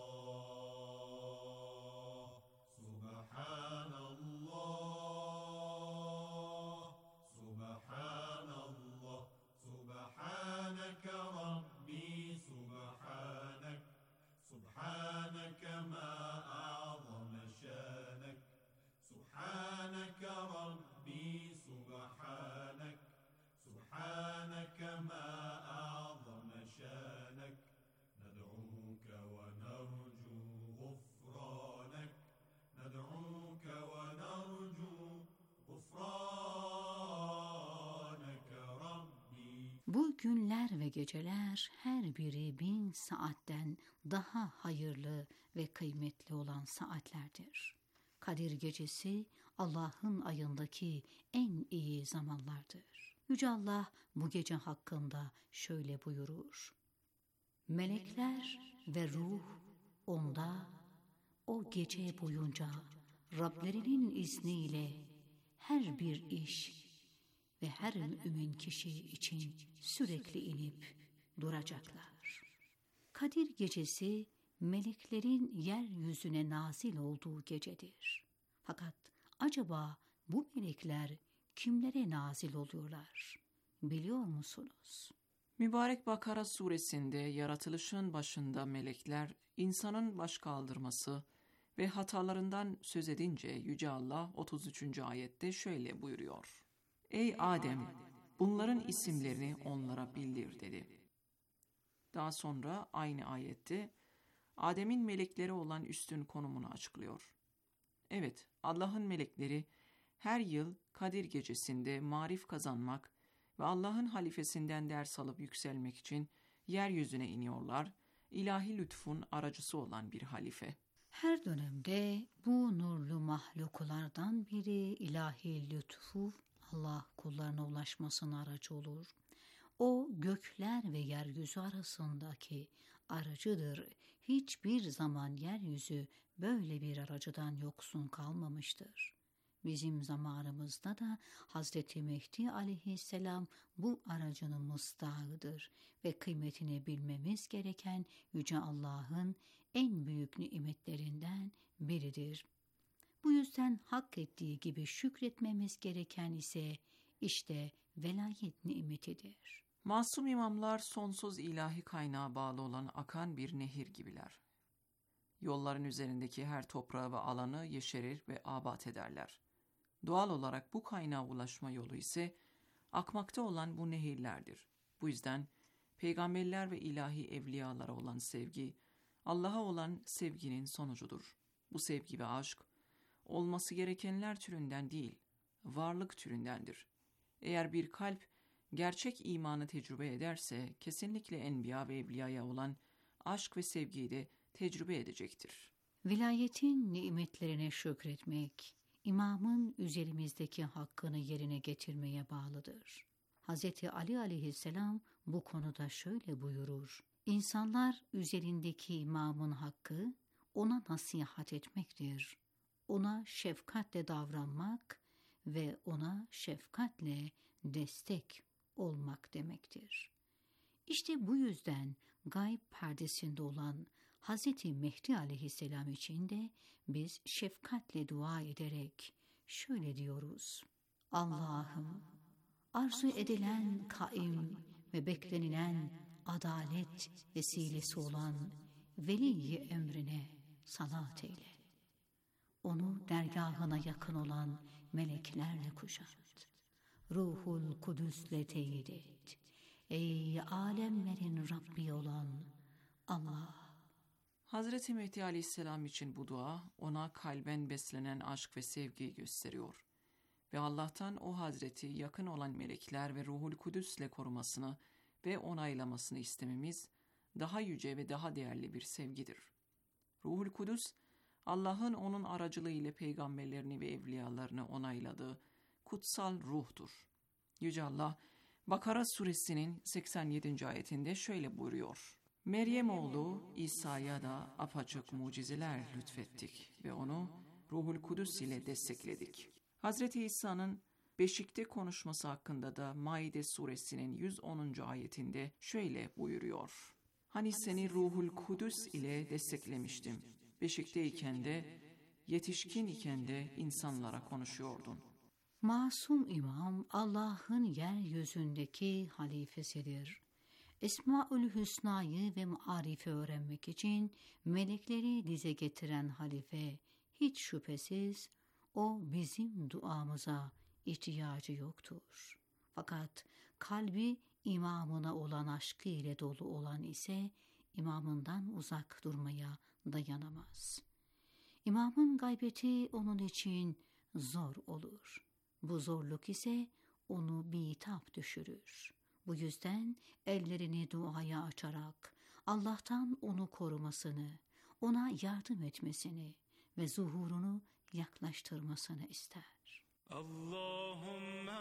Subhanallah, Subhanallah, Subhaneke Rabbi, Subhanek, Subhaneke ma a'zame şanek, Subhaneke Rabbi, Subhanek, Subhaneke ma a'zame şanek, ned'uke ve nercu gufranek, ned'uke ve nercu gufraneke Rabbi. Bu günler ve geceler her biri bin saatten daha hayırlı ve kıymetli olan saatlerdir. Kadir Gecesi Allah'ın ayındaki en iyi zamanlardır. Yüce Allah bu gece hakkında şöyle buyurur: melekler ve ruh onda o gece boyunca Rablerinin izniyle her bir iş ve her mümin kişi için sürekli inip duracaklar. Kadir Gecesi meleklerin yeryüzüne nazil olduğu gecedir. Fakat acaba bu melekler kimlere nazil oluyorlar? Biliyor musunuz? Mübarek Bakara suresinde yaratılışın başında melekler insanın baş kaldırması ve hatalarından söz edince Yüce Allah otuz üçüncü ayette şöyle buyuruyor: Ey Adem, bunların isimlerini onlara bildir dedi. Daha sonra aynı ayette Adem'in melekleri olan üstün konumunu açıklıyor. Evet, Allah'ın melekleri her yıl Kadir Gecesi'nde marif kazanmak ve Allah'ın halifesinden ders alıp yükselmek için yeryüzüne iniyorlar, ilahi lütfun aracısı olan bir halife. Her dönemde bu nurlu mahluklardan biri ilahi lütfu Allah kullarına ulaşmasına aracı olur. O gökler ve yeryüzü arasındaki aracıdır. Hiçbir zaman yeryüzü böyle bir aracıdan yoksun kalmamıştır. Bizim zamanımızda da Hazreti Mehdi aleyhisselam bu aracının mıstahıdır ve kıymetini bilmemiz gereken Yüce Allah'ın en büyük nimetlerinden biridir. Bu yüzden hak ettiği gibi şükretmemiz gereken ise işte velayet nimetidir. Masum imamlar sonsuz ilahi kaynağa bağlı olan akan bir nehir gibiler. Yolların üzerindeki her toprağı ve alanı yeşerir ve abat ederler. Doğal olarak bu kaynağa ulaşma yolu ise akmakta olan bu nehirlerdir. Bu yüzden peygamberler ve ilahi evliyalara olan sevgi, Allah'a olan sevginin sonucudur. Bu sevgi ve aşk, olması gerekenler türünden değil, varlık türündendir. Eğer bir kalp gerçek imanı tecrübe ederse kesinlikle enbiya ve evliyaya olan aşk ve sevgiyi de tecrübe edecektir. Vilayetin nimetlerine şükretmek, imamın üzerimizdeki hakkını yerine getirmeye bağlıdır. Hz. Ali aleyhisselam bu konuda şöyle buyurur: İnsanlar üzerindeki imamın hakkı ona nasihat etmektir. Ona şefkatle davranmak ve ona şefkatle destek olmak demektir. İşte bu yüzden gayb perdesinde olan Hz. Mehdi aleyhisselam için de biz şefkatle dua ederek şöyle diyoruz: Allah'ım, arzu edilen kaim ve beklenilen adalet vesilesi olan veli-i emrine salat eyle. Onu dergahına yakın olan meleklerle kuşat. Ruhul Kudüs'le teyit et. Ey alemlerin Rabbi olan Allah! Hazreti Mehdi Aleyhisselam için bu dua ona kalben beslenen aşk ve sevgiyi gösteriyor ve Allah'tan o Hazreti yakın olan melekler ve Ruhul Kudüs'le korumasını ve onaylamasını istememiz daha yüce ve daha değerli bir sevgidir. Ruhul Kudüs, Allah'ın onun aracılığıyla peygamberlerini ve evliyalarını onayladığı kutsal ruhtur. Yüce Allah, Bakara suresinin seksen yedinci ayetinde şöyle buyuruyor: Meryem oğlu İsa'ya da apaçık mucizeler lütfettik ve onu Ruhul Kudüs ile destekledik. Hazreti İsa'nın beşikte konuşması hakkında da Maide suresinin yüz onuncu ayetinde şöyle buyuruyor: Hani seni Ruhul Kudüs ile desteklemiştim. Beşikteyken de, yetişkin iken de insanlara konuşuyordun. Masum İmam Allah'ın yeryüzündeki halifesidir. Esmaül Hüsna'yı ve marifi öğrenmek için melekleri dize getiren halife hiç şüphesiz o bizim duamıza ihtiyacı yoktur. Fakat kalbi imamına olan aşkı ile dolu olan ise imamından uzak durmaya dayanamaz. İmamın gaybeti onun için zor olur. Bu zorluk ise onu bitap düşürür. Bu yüzden ellerini duaya açarak Allah'tan onu korumasını, ona yardım etmesini ve zuhurunu yaklaştırmasını ister. Allahümme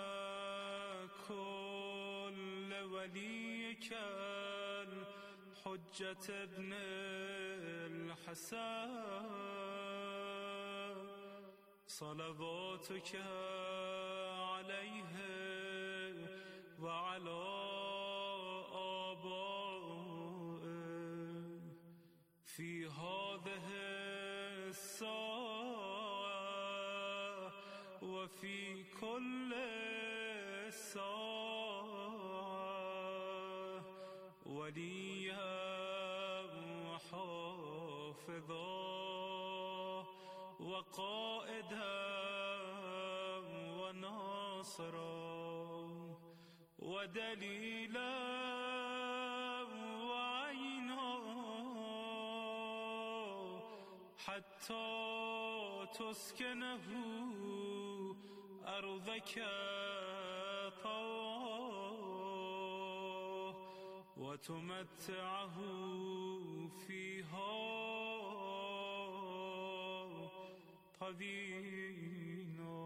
kulle veliyken Hüccet ibnil Hasan Salavatuke aleyhe ve ala abae fi hâzihi s-sâ'a ve fi kulli s-sâ'a veliyyen ve hâfizan ve qâiden ve nâsiran ودليلا وعينا حتى تسكنه أرضك طوعا وتمتعه فيها طويلا.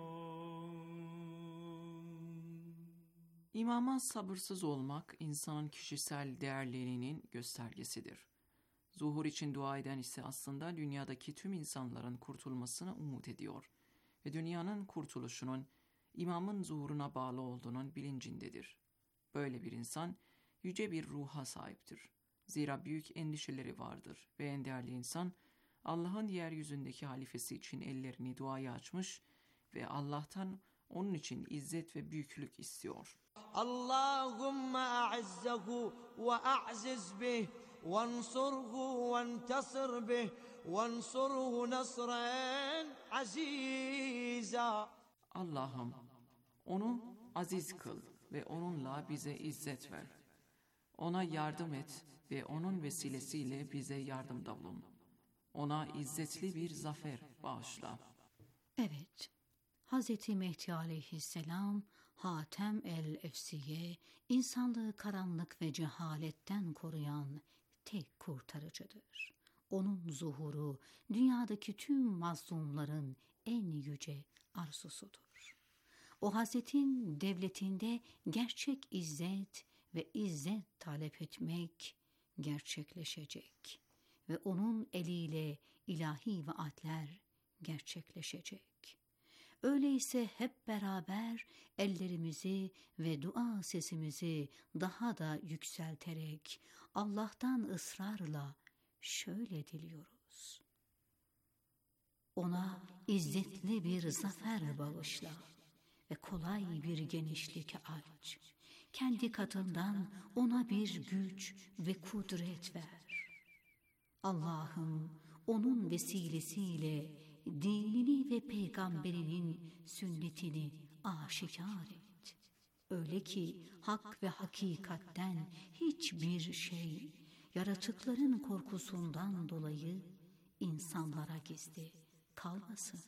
İmama sabırsız olmak, insanın kişisel değerliliğinin göstergesidir. Zuhur için dua eden ise aslında dünyadaki tüm insanların kurtulmasını umut ediyor ve dünyanın kurtuluşunun imamın zuhuruna bağlı olduğunun bilincindedir. Böyle bir insan yüce bir ruha sahiptir. Zira büyük endişeleri vardır ve en değerli insan Allah'ın yeryüzündeki halifesi için ellerini duaya açmış ve Allah'tan onun için izzet ve büyüklük istiyor. Allahümme a'izzehu ve a'ziz bih vansurhu ventasir bih vansurhu nasren aziza. Allah'ım onu aziz kıl ve onunla bize izzet ver. Ona yardım et ve onun vesilesiyle bize yardımda bulun. Ona izzetli bir zafer bağışla. Evet, Hz. Mehdi aleyhisselam Hatem el-Efsiye, insanlığı karanlık ve cehaletten koruyan tek kurtarıcıdır. Onun zuhuru dünyadaki tüm mazlumların en yüce arzusudur. O Hazretin devletinde gerçek izzet ve izzet talep etmek gerçekleşecek ve onun eliyle ilahi vaatler gerçekleşecek. Öyleyse hep beraber ellerimizi ve dua sesimizi daha da yükselterek Allah'tan ısrarla şöyle diliyoruz: ona izzetli bir zafer bağışla ve kolay bir genişlik aç. Kendi katından ona bir güç ve kudret ver. Allah'ım onun vesilesiyle dinini ve peygamberinin sünnetini aşikar et. Öyle ki hak ve hakikatten hiçbir şey yaratıkların korkusundan dolayı insanlara gizli kalmasın.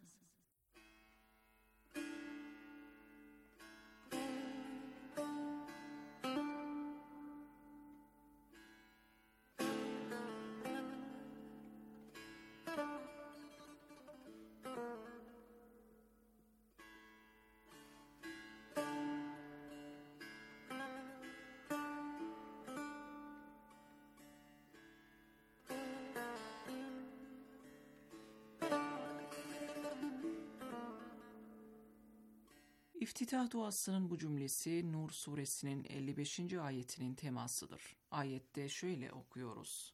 İftitah duasının bu cümlesi Nur suresinin elli beşinci ayetinin temasıdır. Ayette şöyle okuyoruz: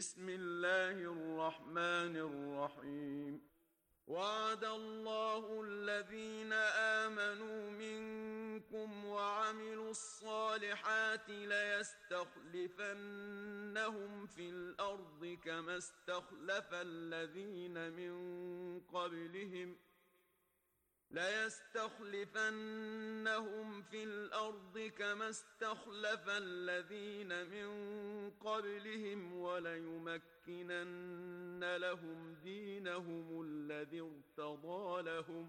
Bismillahirrahmanirrahim. وَعَدَ اللّٰهُ الَّذ۪ينَ آمَنُوا مِنْكُمْ وَعَمِلُوا الصَّالِحَاتِ لَيَسْتَخْلِفَنَّهُمْ فِي الْأَرْضِ كَمَا اسْتَخْلَفَ الَّذ۪ينَ مِنْ قَبْلِهِمْ لَيَسْتَخْلِفَنَّهُمْ فِي الْأَرْضِ كَمَا اسْتَخْلَفَ الَّذ۪ينَ مِنْ قَبْلِهِمْ وَلَيُمَكِّنَنَّ لَهُمْ دِينَهُمُ الَّذِي ارْتَضَىٰ لَهُمْ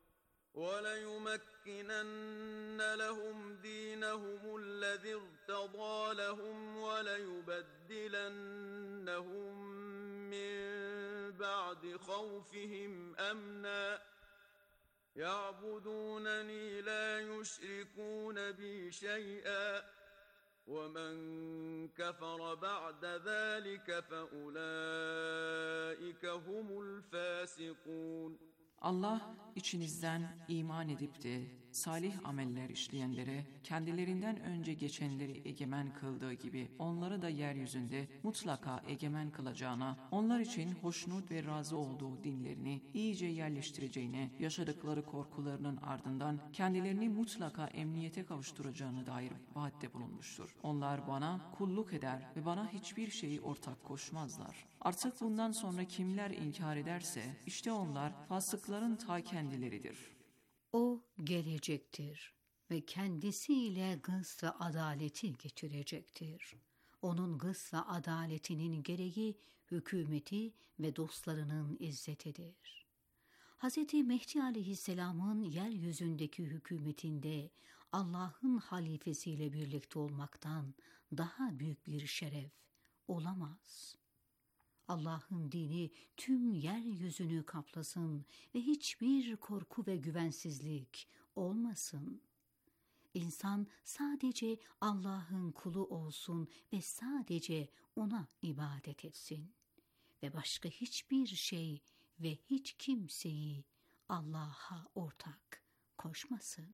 وَلَيُمَكِّنَنَّ لَهُمْ دِينَهُمُ الَّذِي ارْتَضَىٰ لَهُمْ وَلَيُبَدِّلَنَّهُمْ مِنْ بَعْدِ خَوْفِهِمْ أَمْنًا يَعْبُدُونَنِي لَا يُشْرِكُونَ بِي شَيْئًا وَمَنْ كَفَرَ بَعْدَ ذَٰلِكَ فَأُولَٰئِكَ هُمُ الْفَاسِقُونَ. Allah içinizden iman edip de salih ameller işleyenlere kendilerinden önce geçenleri egemen kıldığı gibi onları da yeryüzünde mutlaka egemen kılacağına, onlar için hoşnut ve razı olduğu dinlerini iyice yerleştireceğine, yaşadıkları korkularının ardından kendilerini mutlaka emniyete kavuşturacağına dair vaatte bulunmuştur. Onlar bana kulluk eder ve bana hiçbir şeyi ortak koşmazlar. Artık bundan sonra kimler inkar ederse işte onlar fasıkların ta kendileridir. O gelecektir ve kendisiyle gıs ve adaleti getirecektir. Onun gıs ve adaletinin gereği hükümeti ve dostlarının izzetidir. Hz. Mehdi aleyhisselamın yeryüzündeki hükümetinde Allah'ın halifesiyle birlikte olmaktan daha büyük bir şeref olamaz. Allah'ın dini tüm yeryüzünü kaplasın ve hiçbir korku ve güvensizlik olmasın. İnsan sadece Allah'ın kulu olsun ve sadece ona ibadet etsin ve başka hiçbir şey ve hiç kimseyi Allah'a ortak koşmasın.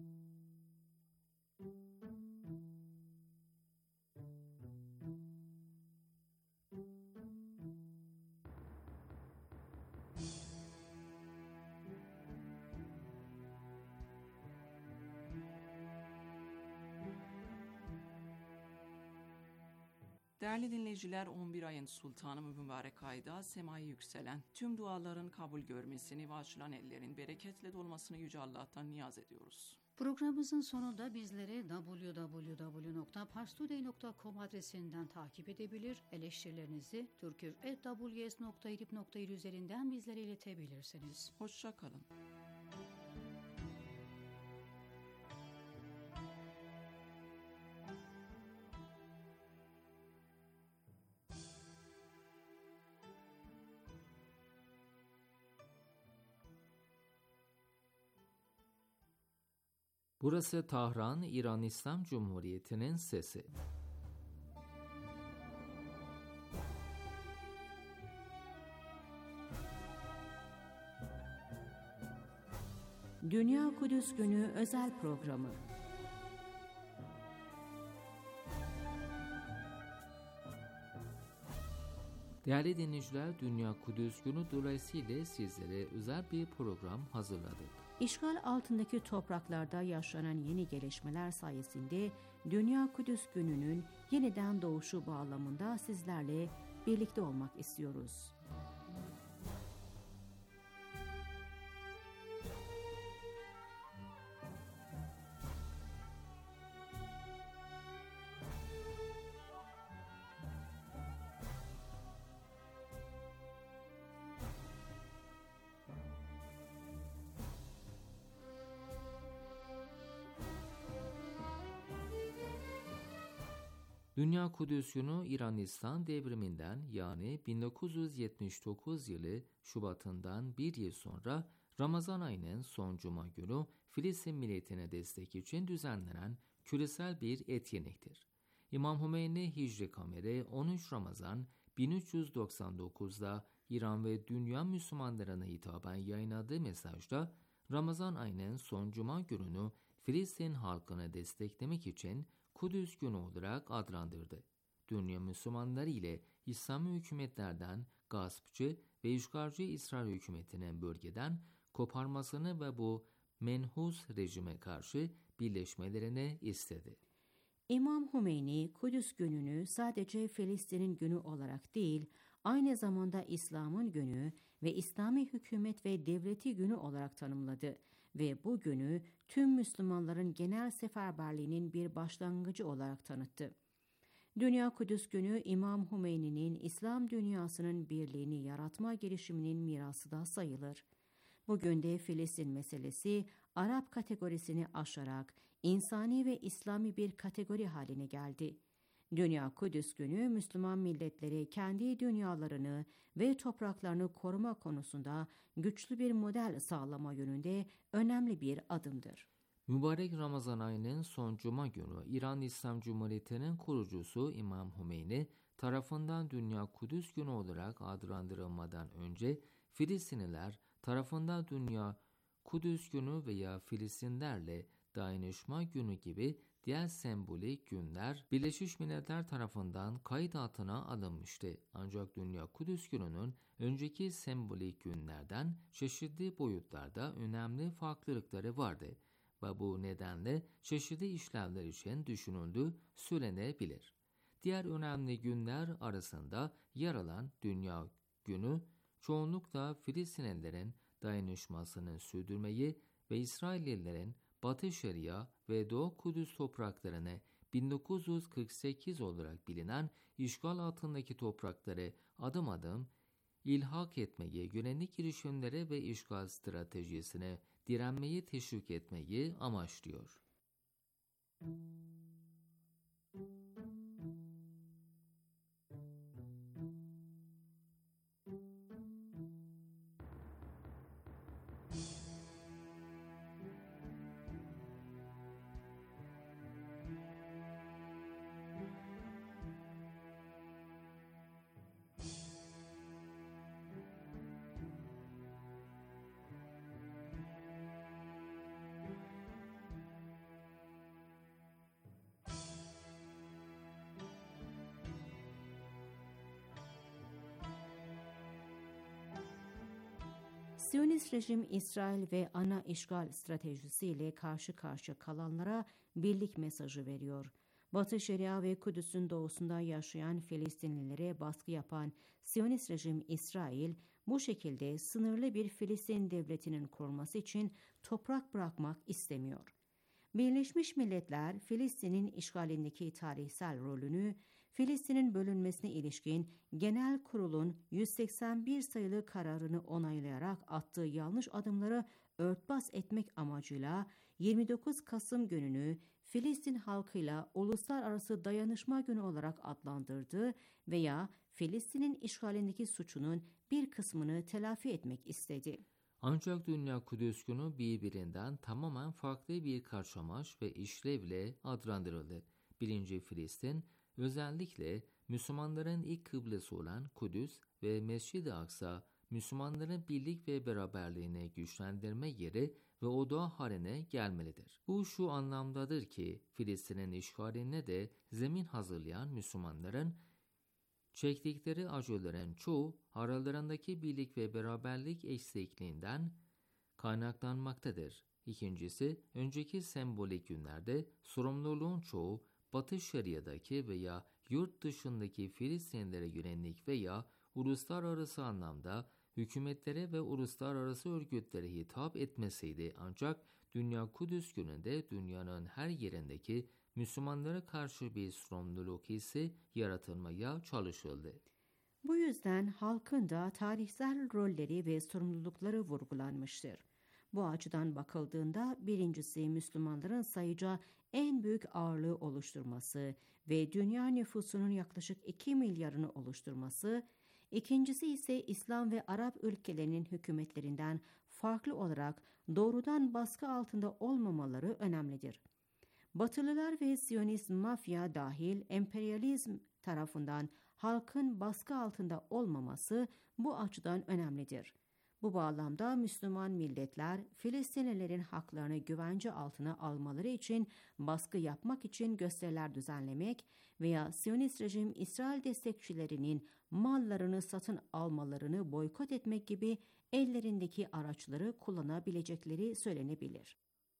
Değerli dinleyiciler, on bir ayın sultanı mübarek ayda semaya yükselen, tüm duaların kabul görmesini ve açılan ellerin bereketle dolmasını Yüce Allah'tan niyaz ediyoruz. Programımızın sonunda bizleri double-u double-u double-u nokta parstoday nokta com adresinden takip edebilir, eleştirilerinizi türkür at w s nokta idip nokta il üzerinden bizlere iletebilirsiniz. Hoşça kalın. Burası Tahran, İran İslam Cumhuriyeti'nin sesi. Dünya Kudüs Günü özel programı. Değerli dinleyiciler, Dünya Kudüs Günü dolayısıyla sizlere özel bir program hazırladık. İşgal altındaki topraklarda yaşanan yeni gelişmeler sayesinde Dünya Kudüs Günü'nün yeniden doğuşu bağlamında sizlerle birlikte olmak istiyoruz. Dünya Kudüs Günü İran İslam devriminden yani bin dokuz yüz yetmiş dokuz yılı Şubat'ından bir yıl sonra Ramazan ayının son cuma günü Filistin milletine destek için düzenlenen küresel bir etkinliktir. İmam Hümeyni Hicri Kameri on üç Ramazan bin üç yüz doksan dokuz'da İran ve dünya Müslümanlarına hitaben yayınladığı mesajda Ramazan ayının son cuma gününü Filistin halkını desteklemek için Kudüs Günü olarak adlandırdı. Dünya Müslümanları ile İslami hükümetlerden gaspçı ve işgalci İsrail hükümetinin bölgeden koparmasını ve bu menhus rejime karşı birleşmelerini istedi. İmam Hümeyni, Kudüs Günü'nü sadece Filistin'in günü olarak değil, aynı zamanda İslam'ın günü ve İslami hükümet ve devleti günü olarak tanımladı ve bu günü tüm Müslümanların genel seferberliğinin bir başlangıcı olarak tanıttı. Dünya Kudüs Günü, İmam Hümeyni'nin İslam dünyasının birliğini yaratma girişiminin mirası da sayılır. Bugün de Filistin meselesi Arap kategorisini aşarak insani ve İslami bir kategori haline geldi. Dünya Kudüs Günü, Müslüman milletleri kendi dünyalarını ve topraklarını koruma konusunda güçlü bir model sağlama yönünde önemli bir adımdır. Mübarek Ramazan ayının son cuma günü İran İslam Cumhuriyeti'nin kurucusu İmam Hümeyni tarafından Dünya Kudüs Günü olarak adlandırılmadan önce Filistinliler tarafından Dünya Kudüs Günü veya Filistinlerle Dayanışma Günü gibi diğer sembolik günler Birleşmiş Milletler tarafından kayıt altına alınmıştı. Ancak Dünya Kudüs Günü'nün önceki sembolik günlerden çeşitli boyutlarda önemli farklılıkları vardı ve bu nedenle çeşitli işlevler için düşünüldüğü söylenebilir. Diğer önemli günler arasında yer alan Dünya Günü, çoğunlukla Filistinlilerin dayanışmasını sürdürmeyi ve İsraillilerin Batı Şeria ve Doğu Kudüs topraklarını bin dokuz yüz kırk sekiz olarak bilinen işgal altındaki toprakları adım adım ilhak etmeye yönelik girişimlere ve işgal stratejisine direnmeyi teşvik etmeyi amaçlıyor. Siyonist rejim İsrail ve ana işgal stratejisiyle karşı karşıya kalanlara birlik mesajı veriyor. Batı Şeria ve Kudüs'ün doğusunda yaşayan Filistinlilere baskı yapan Siyonist rejim İsrail, bu şekilde sınırlı bir Filistin devletinin kurulması için toprak bırakmak istemiyor. Birleşmiş Milletler, Filistin'in işgalindeki tarihsel rolünü, Filistin'in bölünmesine ilişkin Genel Kurul'un yüz seksen bir sayılı kararını onaylayarak attığı yanlış adımları örtbas etmek amacıyla yirmi dokuz Kasım gününü Filistin halkıyla Uluslararası Dayanışma Günü olarak adlandırdı veya Filistin'in işgalindeki suçunun bir kısmını telafi etmek istedi. Ancak Dünya Kudüs Günü birbirinden tamamen farklı birkaç amaç ve işlevle adlandırıldı. Birinci Filistin, özellikle Müslümanların ilk kıblesi olan Kudüs ve Mescid-i Aksa, Müslümanların birlik ve beraberliğini güçlendirme yeri ve odağı haline gelmelidir. Bu şu anlamdadır ki, Filistin'in işgaline de zemin hazırlayan Müslümanların çektikleri acıların çoğu aralarındaki birlik ve beraberlik eksikliğinden kaynaklanmaktadır. İkincisi, önceki sembolik günlerde sorumluluğun çoğu Batı Şeria'daki veya yurt dışındaki Filistinlere yönelik veya uluslararası anlamda hükümetlere ve uluslararası örgütlere hitap etmesiydi, ancak Dünya Kudüs Günü'nde dünyanın her yerindeki Müslümanlara karşı bir sorumluluk hissi yaratılmaya çalışıldı. Bu yüzden halkın da tarihsel rolleri ve sorumlulukları vurgulanmıştır. Bu açıdan bakıldığında birincisi Müslümanların sayıca en büyük ağırlığı oluşturması ve dünya nüfusunun yaklaşık iki milyarını oluşturması, ikincisi ise İslam ve Arap ülkelerinin hükümetlerinden farklı olarak doğrudan baskı altında olmamaları önemlidir. Batılılar ve Siyonist mafya dahil emperyalizm tarafından halkın baskı altında olmaması bu açıdan önemlidir. Bu bağlamda Müslüman milletler Filistinlilerin haklarını güvence altına almaları için baskı yapmak için gösteriler düzenlemek veya Siyonist rejim İsrail destekçilerinin mallarını satın almalarını boykot etmek gibi ellerindeki araçları kullanabilecekleri söylenebilir.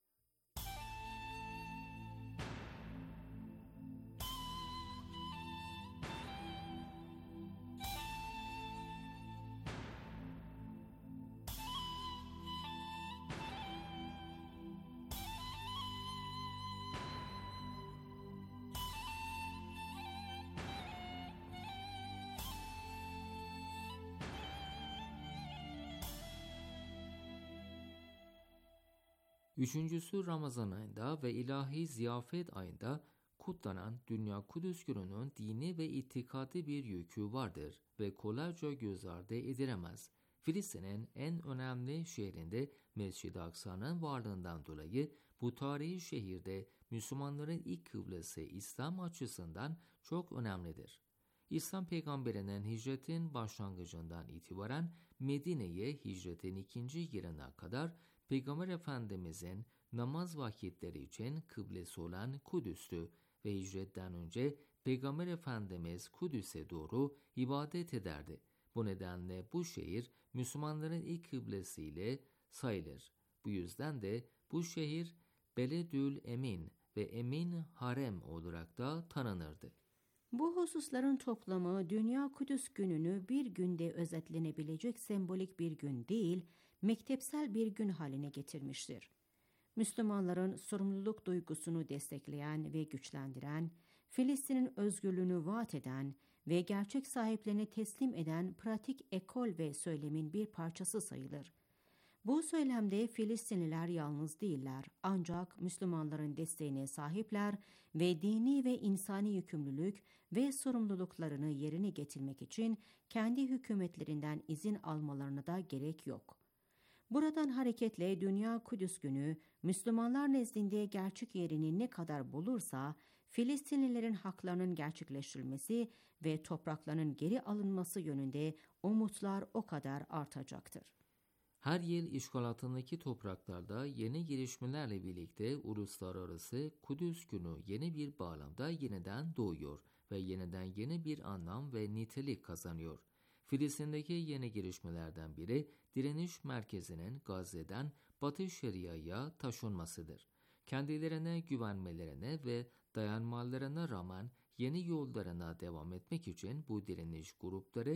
Üçüncüsü Ramazan ayında ve ilahi ziyafet ayında kutlanan Dünya Kudüs Günü'nün dini ve itikadi bir yükü vardır ve kolayca göz ardı edilemez. Filistin'in en önemli şehrinde Mescid-i Aksa'nın varlığından dolayı bu tarihi şehirde Müslümanların ilk kıblesi İslam açısından çok önemlidir. İslam peygamberinin hicretin başlangıcından itibaren Medine'ye hicretin ikinci yılına kadar Peygamber Efendimizin namaz vakitleri için kıblesi olan Kudüs'tü ve hicretten önce Peygamber Efendimiz Kudüs'e doğru ibadet ederdi. Bu nedenle bu şehir Müslümanların ilk kıblesiyle sayılır. Bu yüzden de bu şehir Beledül Emin ve Emin Harem olarak da tanınırdı. Bu hususların toplamı Dünya Kudüs Günü'nü bir günde özetlenebilecek sembolik bir gün değil, mektepsel bir gün haline getirmiştir. Müslümanların sorumluluk duygusunu destekleyen ve güçlendiren, Filistin'in özgürlüğünü vaat eden ve gerçek sahiplerine teslim eden pratik ekol ve söylemin bir parçası sayılır. Bu söylemde Filistinliler yalnız değiller, ancak Müslümanların desteğine sahipler ve dini ve insani yükümlülük ve sorumluluklarını yerine getirmek için kendi hükümetlerinden izin almalarına da gerek yok. Buradan hareketle Dünya Kudüs Günü, Müslümanlar nezdinde gerçek yerini ne kadar bulursa, Filistinlilerin haklarının gerçekleştirilmesi ve topraklarının geri alınması yönünde umutlar o kadar artacaktır. Her yıl işgal altındaki topraklarda yeni gelişmelerle birlikte Uluslararası Kudüs Günü yeni bir bağlamda yeniden doğuyor ve yeniden yeni bir anlam ve nitelik kazanıyor. Filistin'deki yeni gelişmelerden biri direniş merkezinin Gazze'den Batı Şeria'ya taşınmasıdır. Kendilerine güvenmelerine ve dayanmalarına rağmen yeni yollarına devam etmek için bu direniş grupları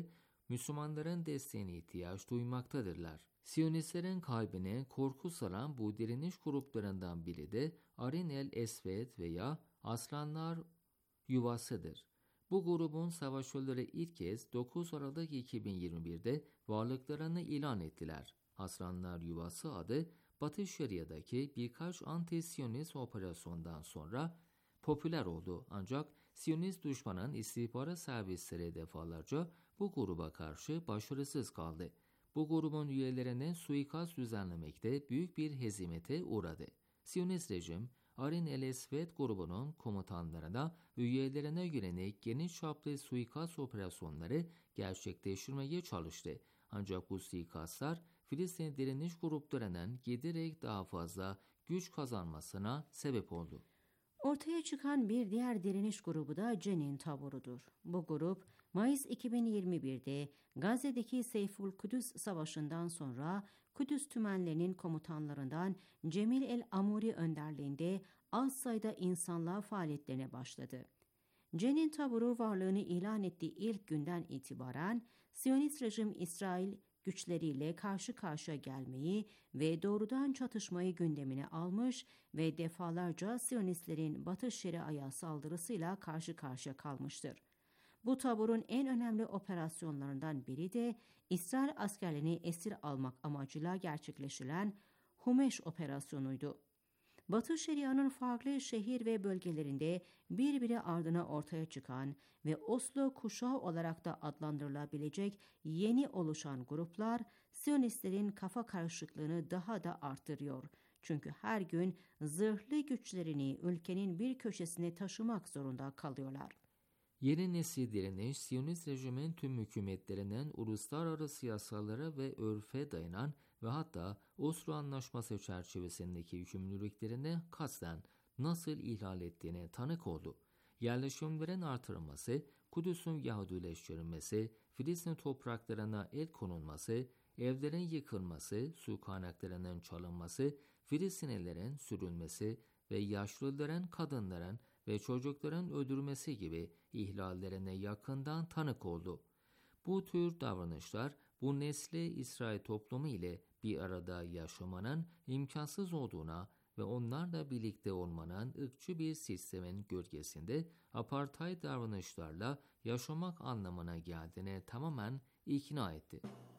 Müslümanların desteğine ihtiyaç duymaktadırlar. Siyonistlerin kalbine korku saran bu direniş gruplarından biri de Arin el Esved veya Aslanlar Yuvası'dır. Bu grubun savaşçıları ilk kez dokuz Aralık iki bin yirmi bir'de varlıklarını ilan ettiler. Aslanlar Yuvası adı Batı Şeria'daki birkaç anti-Siyonist operasyondan sonra popüler oldu, ancak Siyonist düşmanın istihbarat servisleri defalarca bu gruba karşı başarısız kaldı. Bu grubun üyelerine suikast düzenlemekte büyük bir hezimete uğradı. Siyonist rejim, Arin el Esved grubunun komutanlarına ve üyelerine yönelik geniş çaplı suikast operasyonları gerçekleştirmeye çalıştı. Ancak bu suikastlar Filistin direniş gruplarının giderek daha fazla güç kazanmasına sebep oldu. Ortaya çıkan bir diğer direniş grubu da Cenin taburudur. Bu grup Mayıs iki bin yirmi bir'de Gazze'deki Seyful Kudüs Savaşı'ndan sonra Kudüs tümenlerinin komutanlarından Cemil el-Amuri önderliğinde az sayıda insanlığa faaliyetlerine başladı. Cenin taburu varlığını ilan ettiği ilk günden itibaren Siyonist rejim İsrail güçleriyle karşı karşıya gelmeyi ve doğrudan çatışmayı gündemine almış ve defalarca Siyonistlerin Batı Şeria'ya saldırısıyla karşı karşıya kalmıştır. Bu taburun en önemli operasyonlarından biri de İsrail askerlerini esir almak amacıyla gerçekleştirilen Humeş operasyonuydu. Batı Şeria'nın farklı şehir ve bölgelerinde birbiri ardına ortaya çıkan ve Oslo kuşağı olarak da adlandırılabilecek yeni oluşan gruplar, Siyonistlerin kafa karışıklığını daha da arttırıyor. Çünkü her gün zırhlı güçlerini ülkenin bir köşesine taşımak zorunda kalıyorlar. Yeni nesil direniş, Siyonist rejimin tüm hükümetlerinin uluslararası yasalara ve örfe dayanan ve hatta Oslo Anlaşması çerçevesindeki yükümlülüklerini kasten nasıl ihlal ettiğine tanık oldu. Yerleşimlerin artırılması, Kudüs'ün Yahudileştirilmesi, Filistin topraklarına el konulması, evlerin yıkılması, su kaynaklarının çalınması, Filistinlilerin sürülmesi ve yaşlıların, kadınların ve çocukların öldürülmesi gibi ihlallerine yakından tanık oldu. Bu tür davranışlar bu nesli İsrail toplumu ile bir arada yaşamanın imkansız olduğuna ve onlarla birlikte olmanın ırkçı bir sistemin gölgesinde apartheid davranışlarla yaşamak anlamına geldiğine tamamen ikna etti.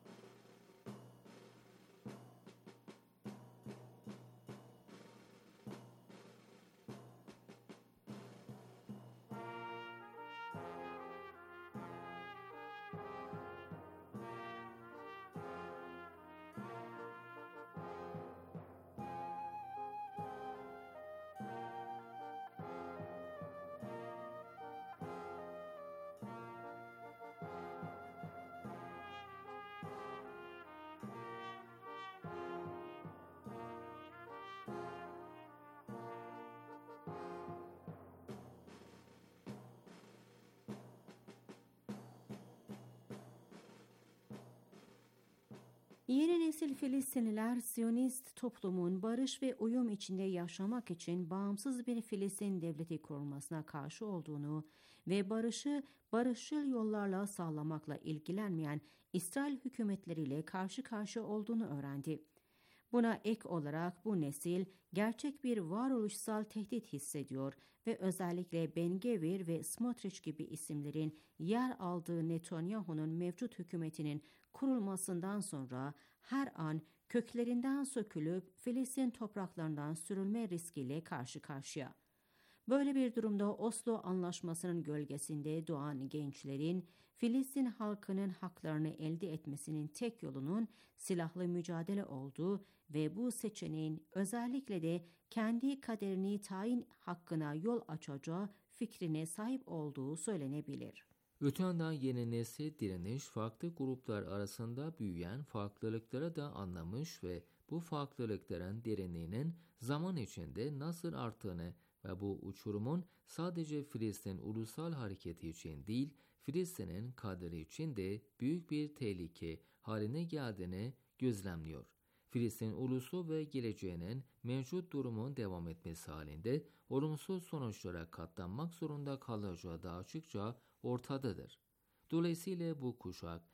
Yeni nesil Filistinliler, Siyonist toplumun barış ve uyum içinde yaşamak için bağımsız bir Filistin devleti kurulmasına karşı olduğunu ve barışı barışçıl yollarla sağlamakla ilgilenmeyen İsrail hükümetleriyle karşı karşıya olduğunu öğrendi. Buna ek olarak bu nesil gerçek bir varoluşsal tehdit hissediyor ve özellikle Ben-Gvir ve Smotrich gibi isimlerin yer aldığı Netanyahu'nun mevcut hükümetinin kurulmasından sonra her an köklerinden sökülüp Filistin topraklarından sürülme riskiyle karşı karşıya. Böyle bir durumda Oslo Anlaşması'nın gölgesinde doğan gençlerin Filistin halkının haklarını elde etmesinin tek yolunun silahlı mücadele olduğu ve bu seçeneğin özellikle de kendi kaderini tayin hakkına yol açacağı fikrine sahip olduğu söylenebilir. Öte yandan yeni nesil direniş farklı gruplar arasında büyüyen farklılıkları da anlamış ve bu farklılıkların derinliğinin zaman içinde nasıl arttığını ve bu uçurumun sadece Filistin ulusal hareketi için değil, Filistin'in kaderi için de büyük bir tehlike haline geldiğini gözlemliyor. Filistin ulusu ve geleceğinin mevcut durumun devam etmesi halinde olumsuz sonuçlara katlanmak zorunda kalacağı da açıkça ortadadır. Dolayısıyla bu kuşak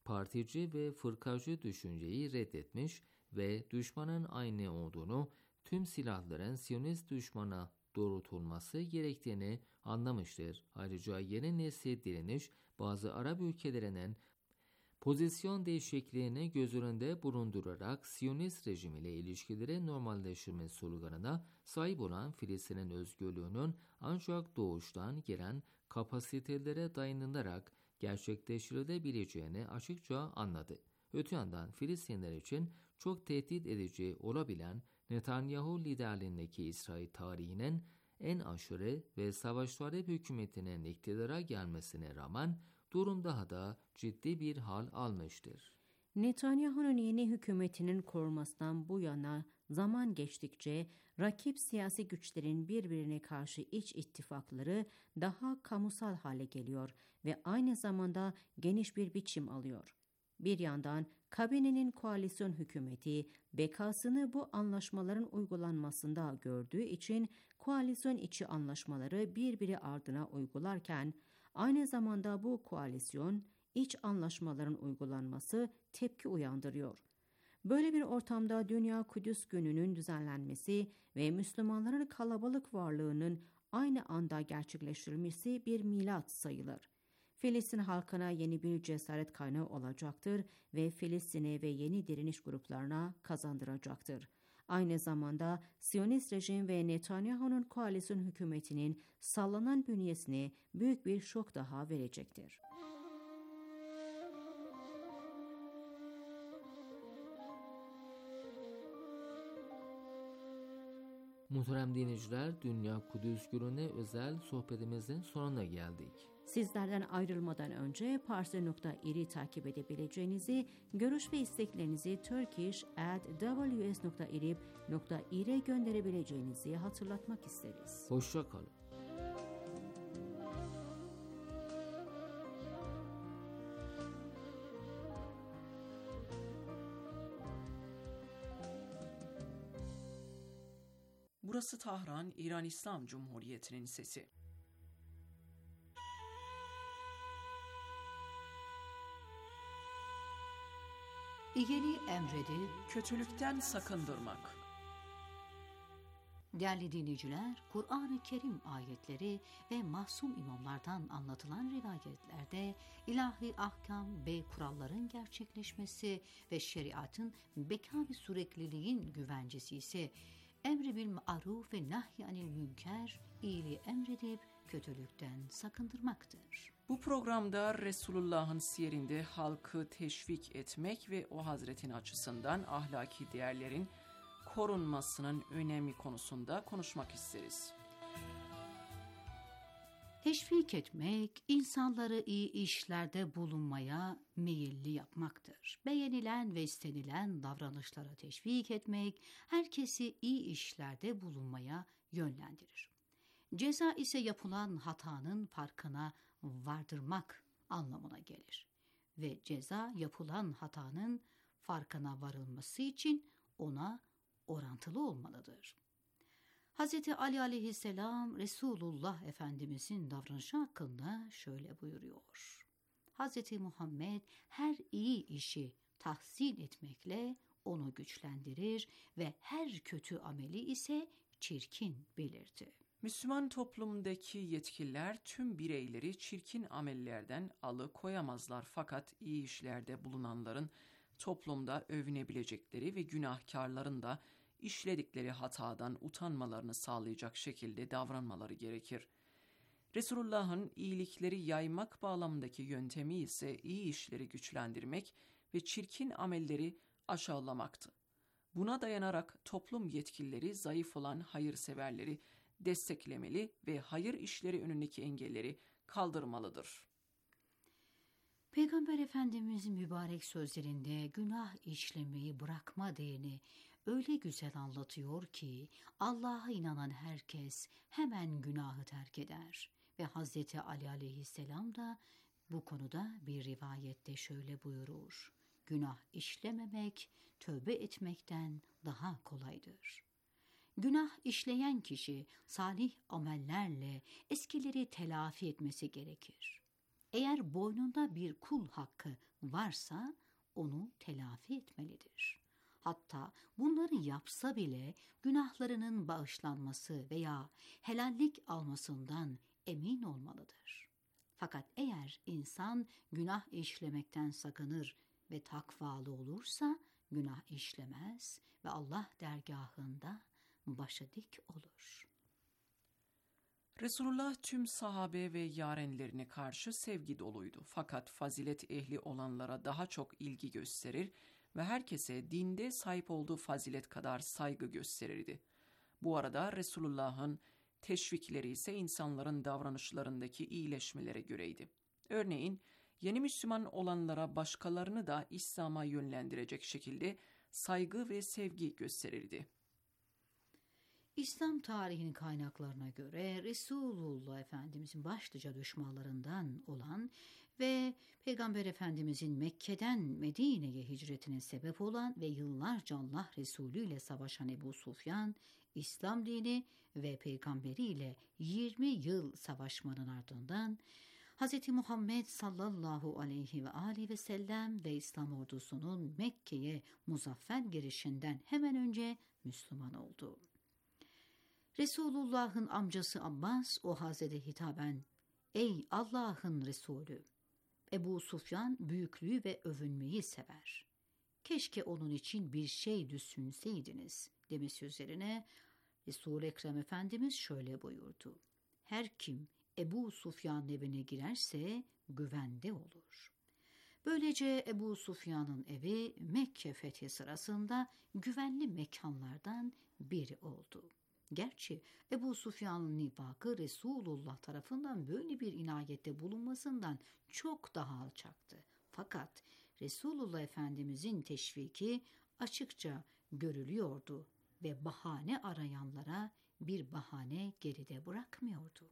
partici ve fırkacı düşünceyi reddetmiş ve düşmanın aynı olduğunu, tüm silahların Siyonist düşmana doğrultulması gerektiğini anlamıştır. Ayrıca yeni nesil direniş bazı Arap ülkelerinin pozisyon değişikliğini göz önünde bulundurarak Siyonist rejim ile ilişkileri normalleştirme sloganına sahip olan Filistin'in özgürlüğünün ancak doğuştan gelen kapasitelere dayanılarak gerçekleştirilebileceğini açıkça anladı. Öte yandan Filistinler için çok tehdit edici olabilen Netanyahu liderliğindeki İsrail tarihinin en aşırı ve savaşları hükümetinin iktidara gelmesine rağmen durum daha da ciddi bir hal almıştır. Netanyahu'nun yeni hükümetinin kurulmasından bu yana zaman geçtikçe rakip siyasi güçlerin birbirine karşı iç ittifakları daha kamusal hale geliyor ve aynı zamanda geniş bir biçim alıyor. Bir yandan kabinenin koalisyon hükümeti bekasını bu anlaşmaların uygulanmasında gördüğü için koalisyon içi anlaşmaları birbiri ardına uygularken aynı zamanda bu koalisyon iç anlaşmaların uygulanması tepki uyandırıyor. Böyle bir ortamda Dünya Kudüs Günü'nün düzenlenmesi ve Müslümanların kalabalık varlığının aynı anda gerçekleştirilmesi bir milat sayılır. Filistin halkına yeni bir cesaret kaynağı olacaktır ve Filistin'e ve yeni direniş gruplarına kazandıracaktır. Aynı zamanda Siyonist rejim ve Netanyahu'nun koalisyon hükümetinin sallanan bünyesine büyük bir şok daha verecektir. Muhterem dinleyiciler, Dünya Kudüs Günü'ne özel sohbetimizin sonuna geldik. Sizlerden ayrılmadan önce parsi nokta ir'i takip edebileceğinizi, görüş ve isteklerinizi turkish at w s nokta irib nokta ir'e gönderebileceğinizi hatırlatmak isteriz. Hoşça kalın. Burası Tahran, İran İslam Cumhuriyeti'nin sesi. İyiliği emredip kötülükten sakındırmak. Değerli dinleyiciler, Kur'an-ı Kerim ayetleri ve mahsum imamlardan anlatılan rivayetlerde ilahi ahkam ve kuralların gerçekleşmesi ve şeriatın beka ve sürekliliğin güvencesi ise emri bil ma'ruf ve nahyi anil münker, iyiliği emredip kötülükten sakındırmaktır. Bu programda Resulullah'ın siyerinde halkı teşvik etmek ve o hazretin açısından ahlaki değerlerin korunmasının önemi konusunda konuşmak isteriz. Teşvik etmek, insanları iyi işlerde bulunmaya meyilli yapmaktır. Beğenilen ve istenilen davranışlara teşvik etmek, herkesi iyi işlerde bulunmaya yönlendirir. Ceza ise yapılan hatanın farkına vardırmak anlamına gelir. Ve ceza yapılan hatanın farkına varılması için ona orantılı olmalıdır. Hazreti Ali aleyhisselam Resulullah Efendimizin davranışı hakkında şöyle buyuruyor. Hazreti Muhammed her iyi işi tahsin etmekle onu güçlendirir ve her kötü ameli ise çirkin belirti. Müslüman toplumdaki yetkililer tüm bireyleri çirkin amellerden alıkoyamazlar, fakat iyi işlerde bulunanların toplumda övünebilecekleri ve günahkarların da işledikleri hatadan utanmalarını sağlayacak şekilde davranmaları gerekir. Resulullah'ın iyilikleri yaymak bağlamındaki yöntemi ise iyi işleri güçlendirmek ve çirkin amelleri aşağılamaktı. Buna dayanarak toplum yetkilileri zayıf olan hayırseverleri desteklemeli ve hayır işleri önündeki engelleri kaldırmalıdır. Peygamber Efendimizin mübarek sözlerinde günah işlemeyi bırakma değerini öyle güzel anlatıyor ki Allah'a inanan herkes hemen günahı terk eder. Ve Hazreti Ali aleyhisselam da bu konuda bir rivayette şöyle buyurur. Günah işlememek tövbe etmekten daha kolaydır. Günah işleyen kişi salih amellerle eskileri telafi etmesi gerekir. Eğer boynunda bir kul hakkı varsa onu telafi etmelidir. Hatta bunları yapsa bile günahlarının bağışlanması veya helallik almasından emin olmalıdır. Fakat eğer insan günah işlemekten sakınır ve takvalı olursa günah işlemez ve Allah dergahında başı dik olur. Resulullah tüm sahabe ve yarenlerine karşı sevgi doluydu. Fakat fazilet ehli olanlara daha çok ilgi gösterir ve herkese dinde sahip olduğu fazilet kadar saygı gösterirdi. Bu arada Resulullah'ın teşvikleri ise insanların davranışlarındaki iyileşmelere göreydi. Örneğin yeni Müslüman olanlara başkalarını da İslam'a yönlendirecek şekilde saygı ve sevgi gösterirdi. İslam tarihinin kaynaklarına göre Resulullah Efendimizin başlıca düşmanlarından olan ve Peygamber Efendimizin Mekke'den Medine'ye hicretine sebep olan ve yıllarca Allah Resulü ile savaşan Ebu Sufyan, İslam dini ve peygamberiyle yirmi yıl savaşmanın ardından Hz. Muhammed sallallahu aleyhi ve aleyhi ve sellem ve İslam ordusunun Mekke'ye muzaffer girişinden hemen önce Müslüman oldu. Resulullah'ın amcası Abbas o Hazret'e hitaben, "Ey Allah'ın Resulü, Ebu Sufyan büyüklüğü ve övünmeyi sever. Keşke onun için bir şey düşünseydiniz." demesi üzerine Resul-i Ekrem Efendimiz şöyle buyurdu: "Her kim Ebu Sufyan'ın evine girerse güvende olur." Böylece Ebu Sufyan'ın evi Mekke fethi sırasında güvenli mekanlardan biri oldu. Gerçi Ebu Sufyan'ın nifakı Resulullah tarafından böyle bir inayette bulunmasından çok daha alçaktı. Fakat Resulullah Efendimizin teşviki açıkça görülüyordu ve bahane arayanlara bir bahane geride bırakmıyordu.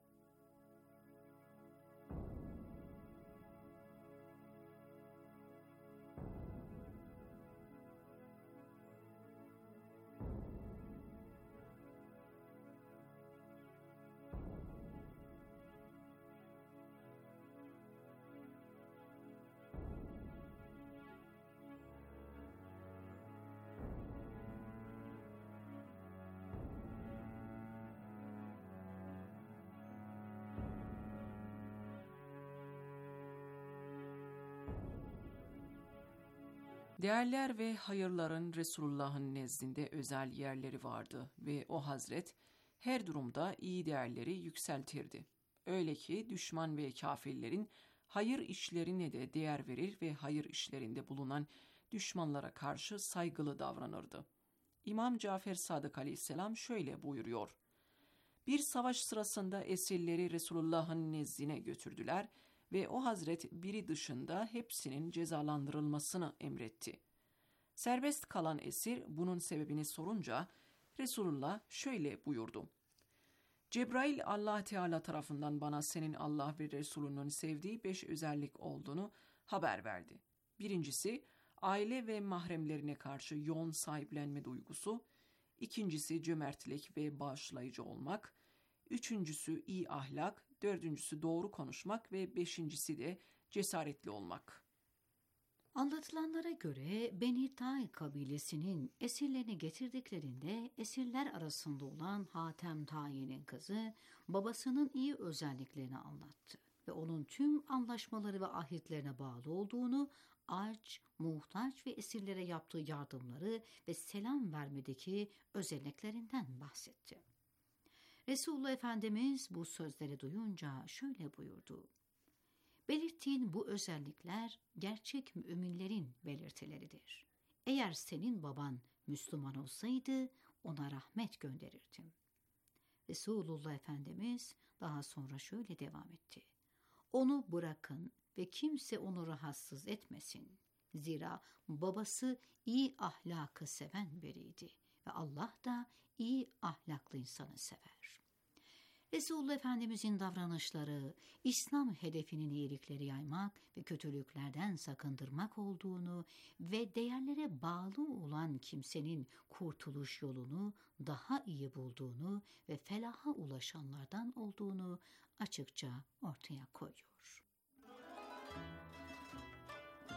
Değerler ve hayırların Resulullah'ın nezdinde özel yerleri vardı ve o Hazret her durumda iyi değerleri yükseltirdi. Öyle ki düşman ve kafirlerin hayır işlerine de değer verir ve hayır işlerinde bulunan düşmanlara karşı saygılı davranırdı. İmam Cafer Sadık Aleyhisselam şöyle buyuruyor: "Bir savaş sırasında esirleri Resulullah'ın nezdine götürdüler ve o Hazret biri dışında hepsinin cezalandırılmasını emretti. Serbest kalan esir bunun sebebini sorunca Resulullah şöyle buyurdu: Cebrail Allah Teala tarafından bana senin Allah ve Resulünün sevdiği beş özellik olduğunu haber verdi. Birincisi, aile ve mahremlerine karşı yoğun sahiplenme duygusu. İkincisi, cömertlik ve bağışlayıcı olmak. Üçüncüsü, iyi ahlak. Dördüncüsü, doğru konuşmak ve beşincisi de cesaretli olmak." Anlatılanlara göre Beni Tay kabilesinin esirlerini getirdiklerinde esirler arasında olan Hatem Tayi'nin kızı babasının iyi özelliklerini anlattı ve onun tüm anlaşmaları ve ahitlerine bağlı olduğunu, aç, muhtaç ve esirlere yaptığı yardımları ve selam vermedeki özelliklerinden bahsetti. Resulullah Efendimiz bu sözleri duyunca şöyle buyurdu: "Belirttiğin bu özellikler gerçek müminlerin belirtileridir. Eğer senin baban Müslüman olsaydı ona rahmet gönderirdim." Resulullah Efendimiz daha sonra şöyle devam etti: "Onu bırakın ve kimse onu rahatsız etmesin. Zira babası iyi ahlakı seven biriydi ve Allah da iyi ahlaklı insanı sever." Resulullah Efendimizin davranışları, İslam hedefinin iyilikleri yaymak ve kötülüklerden sakındırmak olduğunu ve değerlere bağlı olan kimsenin kurtuluş yolunu daha iyi bulduğunu ve felaha ulaşanlardan olduğunu açıkça ortaya koyuyor.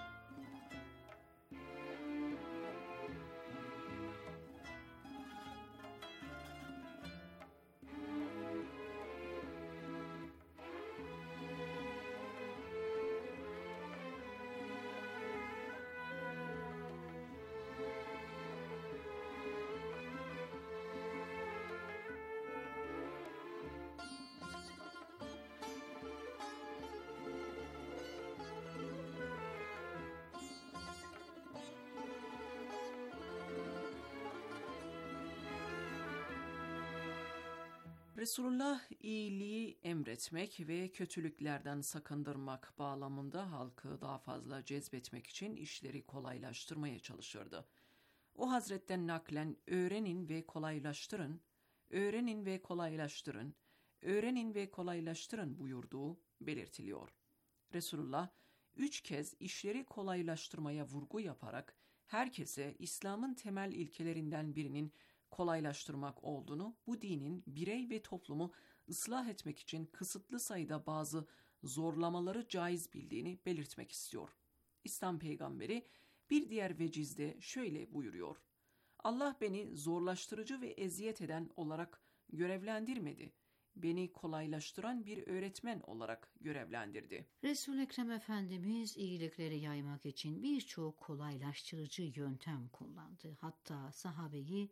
Resulullah iyiliği emretmek ve kötülüklerden sakındırmak bağlamında halkı daha fazla cezbetmek için işleri kolaylaştırmaya çalışırdı. O Hazretten naklen öğrenin ve kolaylaştırın, öğrenin ve kolaylaştırın, öğrenin ve kolaylaştırın buyurduğu belirtiliyor. Resulullah üç kez işleri kolaylaştırmaya vurgu yaparak herkese İslam'ın temel ilkelerinden birinin kolaylaştırmak olduğunu, bu dinin birey ve toplumu ıslah etmek için kısıtlı sayıda bazı zorlamaları caiz bildiğini belirtmek istiyor. İslam peygamberi bir diğer vecizde şöyle buyuruyor: Allah beni zorlaştırıcı ve eziyet eden olarak görevlendirmedi. Beni kolaylaştıran bir öğretmen olarak görevlendirdi. Resul-i Ekrem Efendimiz iyilikleri yaymak için birçok kolaylaştırıcı yöntem kullandı. Hatta sahabeyi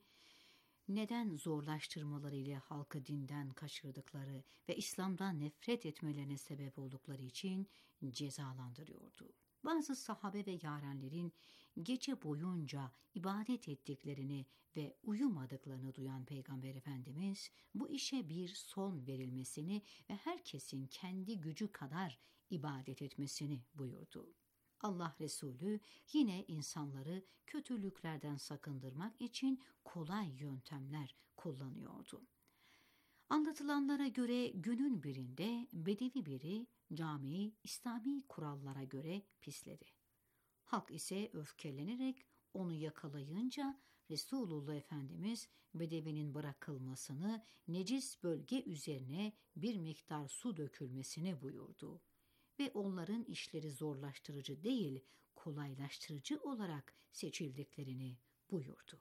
neden zorlaştırmaları ile halkı dinden kaçırdıkları ve İslam'dan nefret etmelerine sebep oldukları için cezalandırıyordu. Bazı sahabe ve yarenlerin gece boyunca ibadet ettiklerini ve uyumadıklarını duyan Peygamber Efendimiz bu işe bir son verilmesini ve herkesin kendi gücü kadar ibadet etmesini buyurdu. Allah Resulü yine insanları kötülüklerden sakındırmak için kolay yöntemler kullanıyordu. Anlatılanlara göre günün birinde Bedevi biri camiyi İslami kurallara göre pisledi. Halk ise öfkelenerek onu yakalayınca Resulullah Efendimiz Bedevi'nin bırakılmasını, necis bölge üzerine bir miktar su dökülmesini buyurdu ve onların işleri zorlaştırıcı değil, kolaylaştırıcı olarak seçildiklerini buyurdu.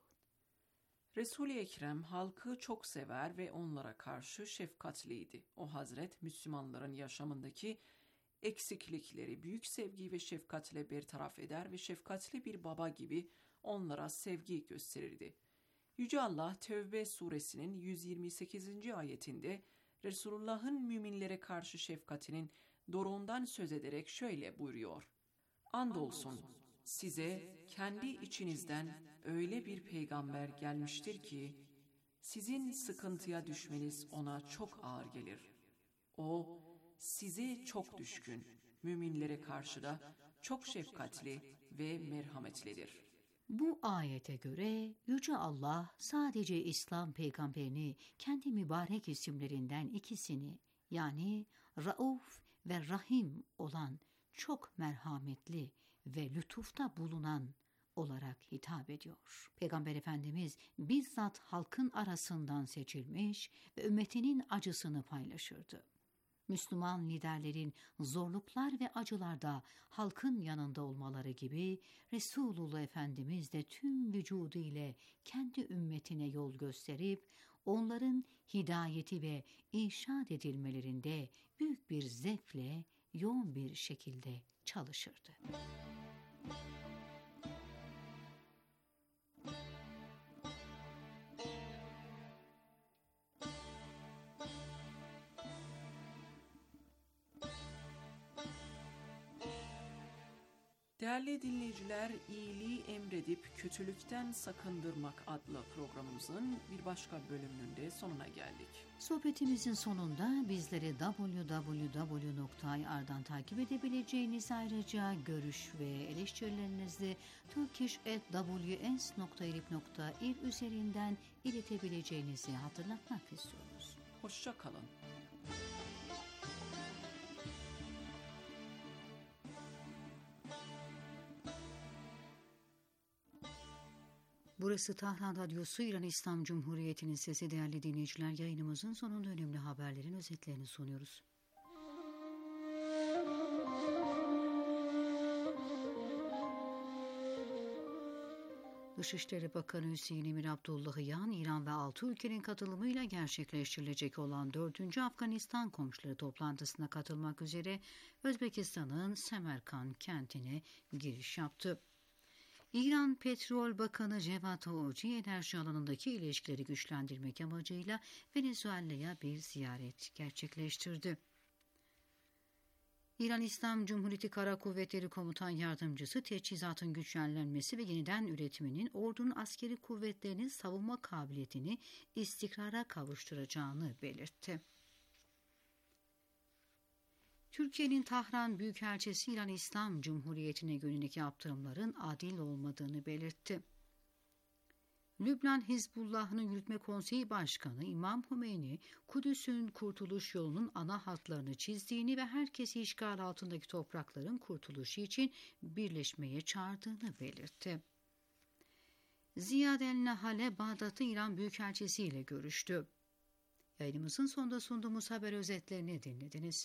Resul-i Ekrem halkı çok sever ve onlara karşı şefkatliydi. O Hazret Müslümanların yaşamındaki eksiklikleri büyük sevgi ve şefkatle bertaraf eder ve şefkatli bir baba gibi onlara sevgi gösterirdi. Yüce Allah Tevbe suresinin yüz yirmi sekizinci ayetinde Resulullah'ın müminlere karşı şefkatinin doruğundan söz ederek şöyle buyuruyor: Andolsun size kendi içinizden öyle bir peygamber gelmiştir ki sizin sıkıntıya düşmeniz ona çok ağır gelir. O size çok düşkün, müminlere karşı da çok şefkatli ve merhametlidir. Bu ayete göre Yüce Allah sadece İslam peygamberini kendi mübarek isimlerinden ikisini, yani Rauf ve Rahim olan çok merhametli ve lütufta bulunan olarak hitap ediyor. Peygamber Efendimiz bizzat halkın arasından seçilmiş ve ümmetinin acısını paylaşırdı. Müslüman liderlerin zorluklar ve acılarda halkın yanında olmaları gibi Resulullah Efendimiz de tüm vücudu ile kendi ümmetine yol gösterip onların hidayeti ve irşad edilmelerinde büyük bir zevkle yoğun bir şekilde çalışırdı. Değerli dinleyiciler, iyiliği emredip kötülükten sakındırmak adlı programımızın bir başka bölümünün de sonuna geldik. Sohbetimizin sonunda bizleri double-u double-u double-u nokta i r'dan takip edebileceğiniz, ayrıca görüş ve eleştirilerinizi turkish at w s nokta irib nokta ir üzerinden iletebileceğinizi hatırlatmak istiyoruz. Hoşça kalın. Burası Tahran Radyosu, İran İslam Cumhuriyeti'nin sesi. Değerli dinleyiciler, yayınımızın sonunda önemli haberlerin özetlerini sunuyoruz. Dışişleri Bakanı Hüseyin Emir Abdullahiyan, İran ve altı ülkenin katılımıyla gerçekleştirilecek olan dördüncü Afganistan komşuları toplantısına katılmak üzere Özbekistan'ın Semerkand kentine giriş yaptı. İran Petrol Bakanı Cevat Hoci, enerji alanındaki ilişkileri güçlendirmek amacıyla Venezuela'ya bir ziyaret gerçekleştirdi. İran İslam Cumhuriyeti Kara Kuvvetleri Komutan Yardımcısı teçhizatın güçlendirilmesi ve yeniden üretiminin ordunun askeri kuvvetlerinin savunma kabiliyetini istikrara kavuşturacağını belirtti. Türkiye'nin Tahran Büyükelçisi İran İslam Cumhuriyeti'ne yönelik yaptırımların adil olmadığını belirtti. Lübnan Hizbullah'ın Yürütme Konseyi Başkanı İmam Hümeyni, Kudüs'ün kurtuluş yolunun ana hatlarını çizdiğini ve herkesi işgal altındaki toprakların kurtuluşu için birleşmeye çağırdığını belirtti. Ziyad el-Nahale, Bağdat'ta İran Büyükelçisi ile görüştü. Yayınımızın sonunda sunduğumuz haber özetlerini dinlediniz.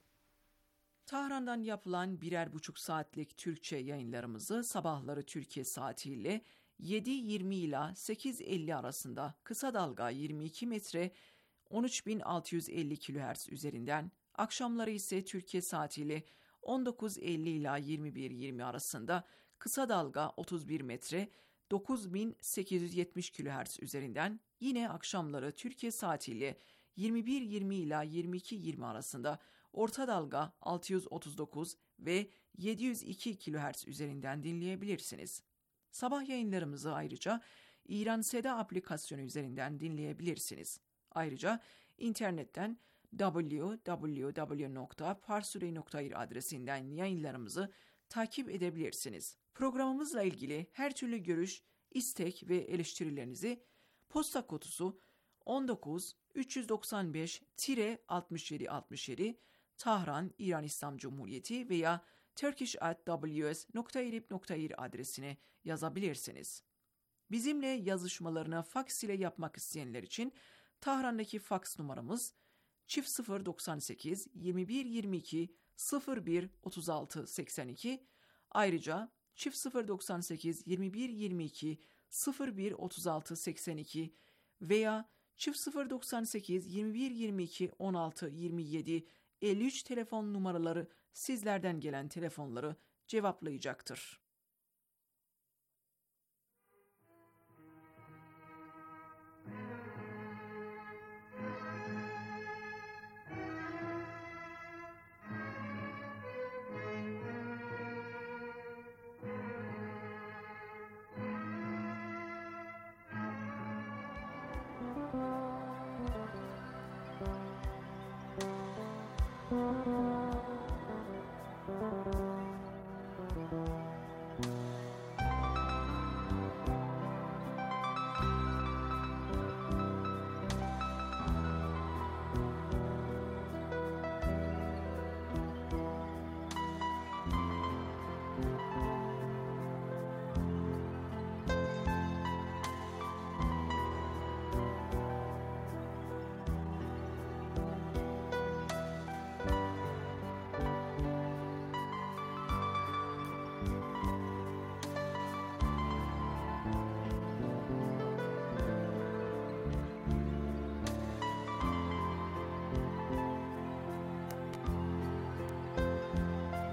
Tahran'dan yapılan birer buçuk saatlik Türkçe yayınlarımızı sabahları Türkiye saatiyle yedi yirmi ila sekiz elli arasında kısa dalga yirmi iki metre on üç bin altı yüz elli kilohertz üzerinden, akşamları ise Türkiye saatiyle on dokuz elli ila yirmi bir yirmi arasında kısa dalga otuz bir metre dokuz bin sekiz yüz yetmiş kilohertz üzerinden, yine akşamları Türkiye saatiyle yirmi bir yirmi ila yirmi iki yirmi arasında orta dalga altı yüz otuz dokuz ve yedi yüz iki kilohertz üzerinden dinleyebilirsiniz. Sabah yayınlarımızı ayrıca İran Seda aplikasyonu üzerinden dinleyebilirsiniz. Ayrıca internetten double-u double-u double-u nokta parsurey nokta ir adresinden yayınlarımızı takip edebilirsiniz. Programımızla ilgili her türlü görüş, istek ve eleştirilerinizi posta kutusu on dokuz üç yüz doksan beş altmış yedi altmış yedi Tahran, İran İslam Cumhuriyeti veya turkish at w s nokta irib nokta ir adresine yazabilirsiniz. Bizimle yazışmalarını faks ile yapmak isteyenler için Tahran'daki faks numaramız çift sıfır doksan sekiz yirmi bir yirmi iki sıfır bir otuz altı seksen iki, ayrıca çift sıfır doksan sekiz yirmi bir yirmi iki sıfır bir otuz altı seksen iki veya çift sıfır doksan sekiz yirmi bir yirmi iki on altı yirmi yedi elli üç telefon numaraları sizlerden gelen telefonları cevaplayacaktır.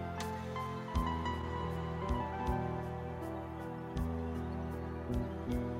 Thank you.